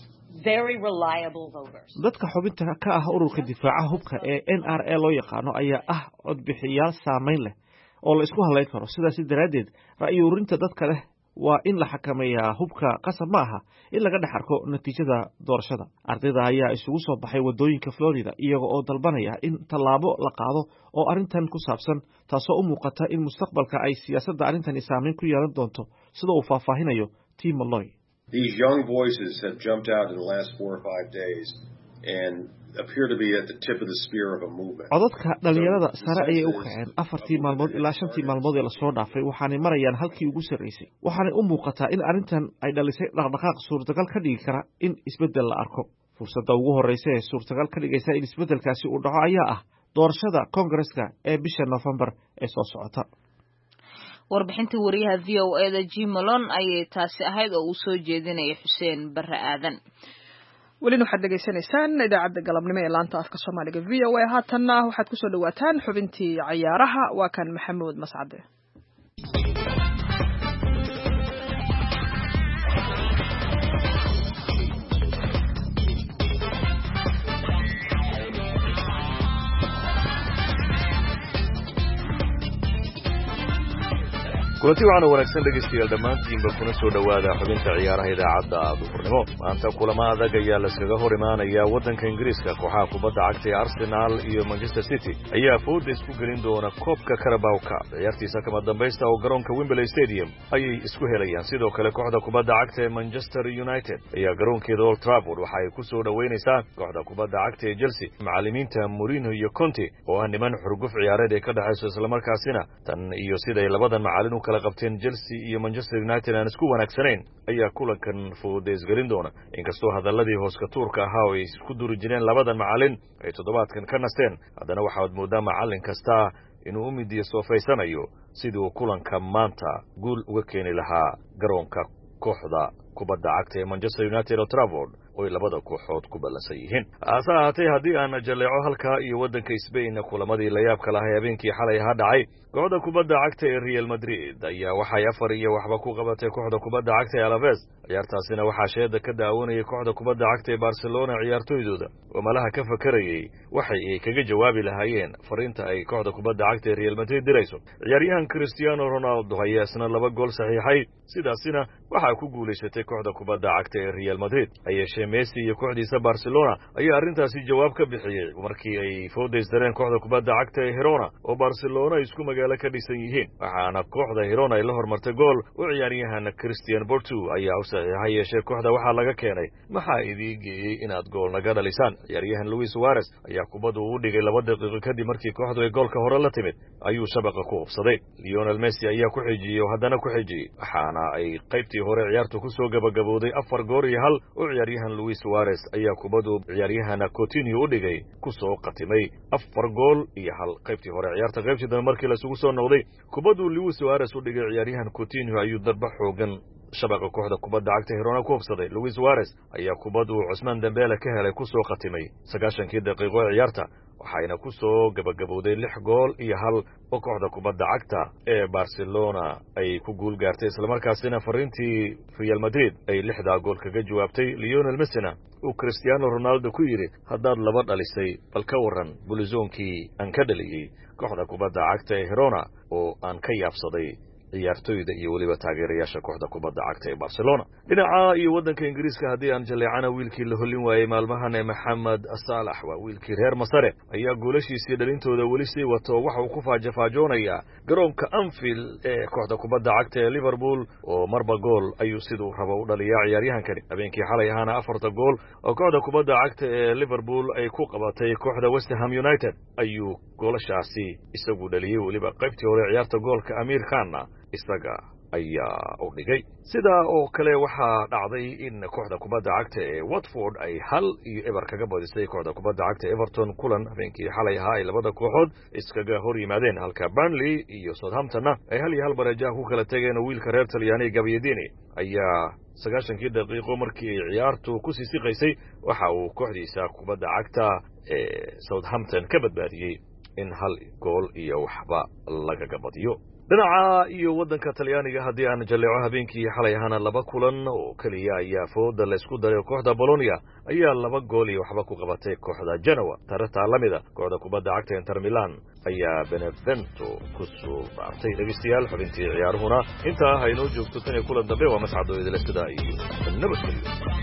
very reliable voters. dadka xubinta ka ah ururka difaaca hubka ee N R A loo yaqaano ayaa ah codbixiyayaal saameyn leh oo la isku halayn karo. sidaas daraadeed ra'yi-ururinta dadka leh waa in la xakameeyaa hubka qasab ma aha in laga dhex arko natiijada doorashada. ardayda ayaa isugu soo baxay wadooyinka Florida iyaga oo dalbanaya in tallaabo la qaado oo arrintan ku saabsan, taasoo u muuqata in mustaqbalka ay siyaasadda arrintani saameyn ku yeelan doonto sida uu faahfaahinayo Tim Malloy. These young voices have jumped out in the last four or five days and appear to be at the tip of the spear of a movement. codadka dhalinyarada sare ayay u kaceen afartii maalmood ilaa shantii maalmood ee lasoo dhaafay, waxaanay marayaan halkii ugu sarreysay. waxaanay u muuqataa in arrintan ay dhalisay dhaqdhaqaaq suurtagal ka dhigi kara in isbeddel la arko. fursadda ugu horreysa ee suurtagal ka dhigaysa in isbeddelkaasi uu dhaco ayaa ah doorashada koongareska ee bisha November ee soo socota. warbixintii wariyaha V O A da Jim Malone ayay taasi ahayd oo uu soo jeedinayay Xuseen Barre Aadan. welina waxaad dhegaysanaysaan idaacadda galabnimo ee laanta afka Soomaaliga V O A. haatanna waxaad ku soo dhawaataan xubintii ciyaaraha. waa kan Maxamuud Mascade. kulanti waxaana wanaagsan dhegeystayaal dhammaantiinba kuna soo dhowaada xubinta ciyaaraha idaacadda duhurnimo. maanta kulamo adag ayaa laskaga hor imaanaya waddanka ingiriiska. kooxaha kubadda cagta ee arsenal iyo manchester city ayaa fooda isku gelin doona koobka Carabao Cup ciyaartiisa kama dambaysta oo garoonka Wembley Stadium ayay isku helayaan. sidoo kale kooxda kubadda cagta ee Manchester United ayaa garoonkeeda Old Trafford waxa ay ku soo dhaweynaysaa kooxda kubadda cagta ee Chelsea. macallimiinta Mourinho iyo Conte oo ah niman xurguf ciyaareed ee ka dhaxayso islamarkaasina tan iyo siday labadan macallin u kala qabteen Chelsea iyo Manchester United aan isku wanaagsanayn ayaa kulankan foodees gelin doona. inkastoo hadaladii hooska tuurka ahaa oo ay isku duri jireen labadan macallin ay toddobaadkan ka nasteen, haddana waxaad moodaa macallin kasta inuu u midiyo soofaysanayo sidii uu kulanka maanta guul uga keeni lahaa garoonka kooxda kubadda cagta ee Manchester United Old Trafford oo ay labada kooxood ku ballansan yihiin. hase ahaatee haddii aan jaleeco halkaa iyo waddanka Spain kulamadii la yaabka lahaa habeenkii xalay ha dhacay, kooxda kubadda cagta ee Real Madrid ayaa waxay afar iyo waxba ku qabatay kooxda kubadda cagta ee Alaves. ciyaartaasina waxaa sheeda ka daawanayay kooxda kubadda cagta ee Barcelona ciyaartooydooda oo malaha ka fakarayay waxay ay kaga jawaabi lahaayeen fariinta ay kooxda kubadda cagta ee Real Madrid dirayso. ciyaaryahan Cristiano Ronaldo ayaa isna laba gool saxiixay, sidaasina waxaa ku guulaysatay kooxda kubadda cagta ee Real Madrid ayeeshee Messi iyo kooxdiisa Barcelona ayaa arrintaasi jawaab ka bixiyay markii ay foodeysdareen kooxda kubadda cagta ee Girona oo Barcelona isku magaalo ka dhisan yihiin waxaana kooxda Girona ay la hormartay gool u ciyaaryahan Christian Porto ayaa u saxiixay yeeshee kooxda waxaa laga keenay maxaa idii geeyay inaad gool naga dhalisaan ciyaaryahan Luis Suarez ayaa kubaddu u dhigay laba daqiiqo kadib markii kooxdu ay goolka hore la timid ayuu shabaqa ku qabsaday Lionel Messi ayaa ku xijiyay oo haddana ku xijiyay waxaana ay qaybtii hore ciyaartu ku soo gabagabowday afar gool iyo hal oo ciyaaryahan Luis Suarez ayaa kubaddu ciyaaryahan Coutinho u dhigay ku soo qatimay afar gool iyo hal qaybtii hore ciyaarta qaybtii dambe markii la isugu soo noqday kubaddu Luis Suarez u dhigay ciyaaryahan Coutinho ayuu darba xoogan shabaqa kooxda kubadda cagta Girona ku qabsaday Luis Suarez ayaa kubaddu Ousmane Dembele ka helay ku soo qatimay sagaashankii daqiiqo ee ciyaarta waxayna ku soo gabagabowday lix gool iyo hal oo kooxda kubadda cagta ee Barcelona ay ku guul gaartay isla markaasina fariintii Real Madrid ay lixda gool kaga jawaabtay Lionel Messi uu Cristiano Ronaldo ku yiri haddaad laba dhalisay bal ka waran bulizoonkii aan ka dhaliyay kooxda kubadda cagta ee Girona oo aan ka yaabsaday ciyaartoyda iyo waliba taageerayaasha kooxda kubadda cagta ee Barcelona dhinaca iyo wadanka Ingiriiska hadii aan jaleecana wiilkii la holin waayay maalmahan ee Mohamed Salah waa wiilkii reer Masar ayaa goolashiisii dhalintooda wali sii wato waxa uu ku faajafaajoonaya garoonka Anfield ee kooxda kubadda cagta ee Liverpool oo marba gool ayuu sidoo rabo u dhaliyaa ciyaaryahankani habeenkii xalay ahaana afarta gool oo kooxda kubadda cagta ee Liverpool ay ku qabatay kooxda West Ham United ayuu goolashaasi isagu dhaliyay waliba qaybtii hore ciyaarta goolka Amir Khan isaga ayaa u dhigay sida oo kale waxaa dhacday in kooxda kubadda cagta ee Watford ay hal iyo eber kaga badisay kooxda kubadda cagta Everton kulan habeenkii xalay ahaa ay labada kooxood iskaga hor yimaadeen halka Burnley iyo Southampton ay hal iyo hal barajaha ku kala tageen wiilka reer Talyaani Gabbiadini ayaa sagaashankii daqiiqo markii ciyaartu ku sii siqaysay waxa uu kooxdiisa kubadda cagta ee Southampton ka badbaadiyay in hal gool iyo waxba laga badiyo dhinaca iyo wadanka Talyaaniga hadii aan jaleeco habeenkii xalay ahaana laba kulan oo kaliya ayaa fooda la isku daray kooxda Bologna ayaa laba gool iyo waxba ku qabatay kooxda Genoa tarata lamida kooxda kubadda cagta Inter Milan ayaa Benevento ku soo baartay dhageystayaal xubintii ciyaaruhuna inta ay noo joogto tan kulan dambe waa mas'aado idil sida iyo nabadgelyo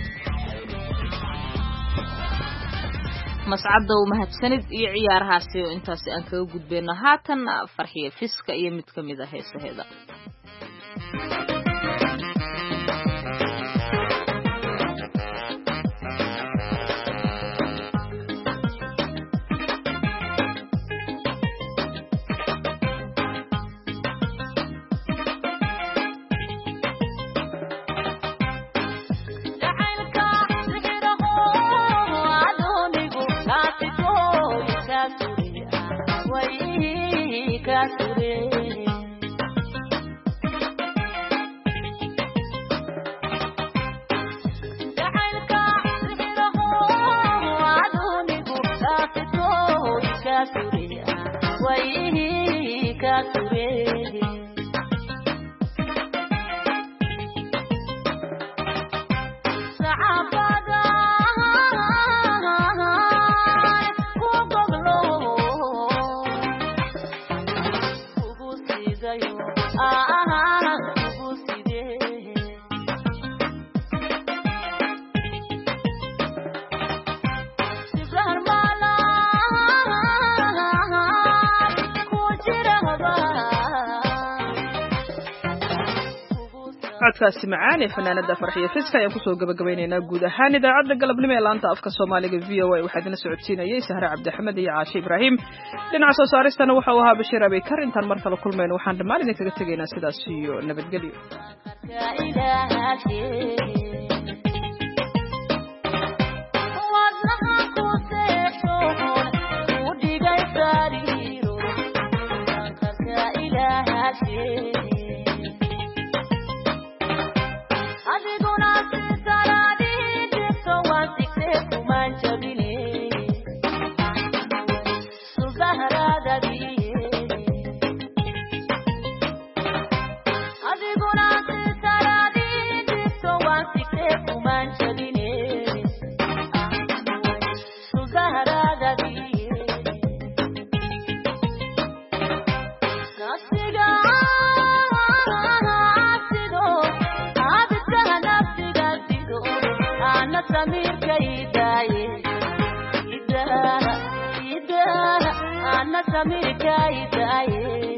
mas'aado mahadsanid iyo ciyaarahaasi oo intaas aan kaga gudbeyno haatan farxiyo fiska iyo mid kamid ah heesaheeda codkaasi macaan ee fanaanada farxiyo fiska ayaan kusoo gabagabaynaynaa guud ahaan idaacadda galabnimo ee laanta afka Soomaaliga V O A waxaa idin socodsiinayay Sahra Cabdi Axmed iyo Caashi Ibraahim dhinaca soo saaristana waxa uu ahaa Bashiir Abi Kar intaan mar kale kulmayno waxaan dhammaan idin kaga tegaynaa sidaas iyo nabadgelyo samirka idaaye idaa idaa ana samirka idaaye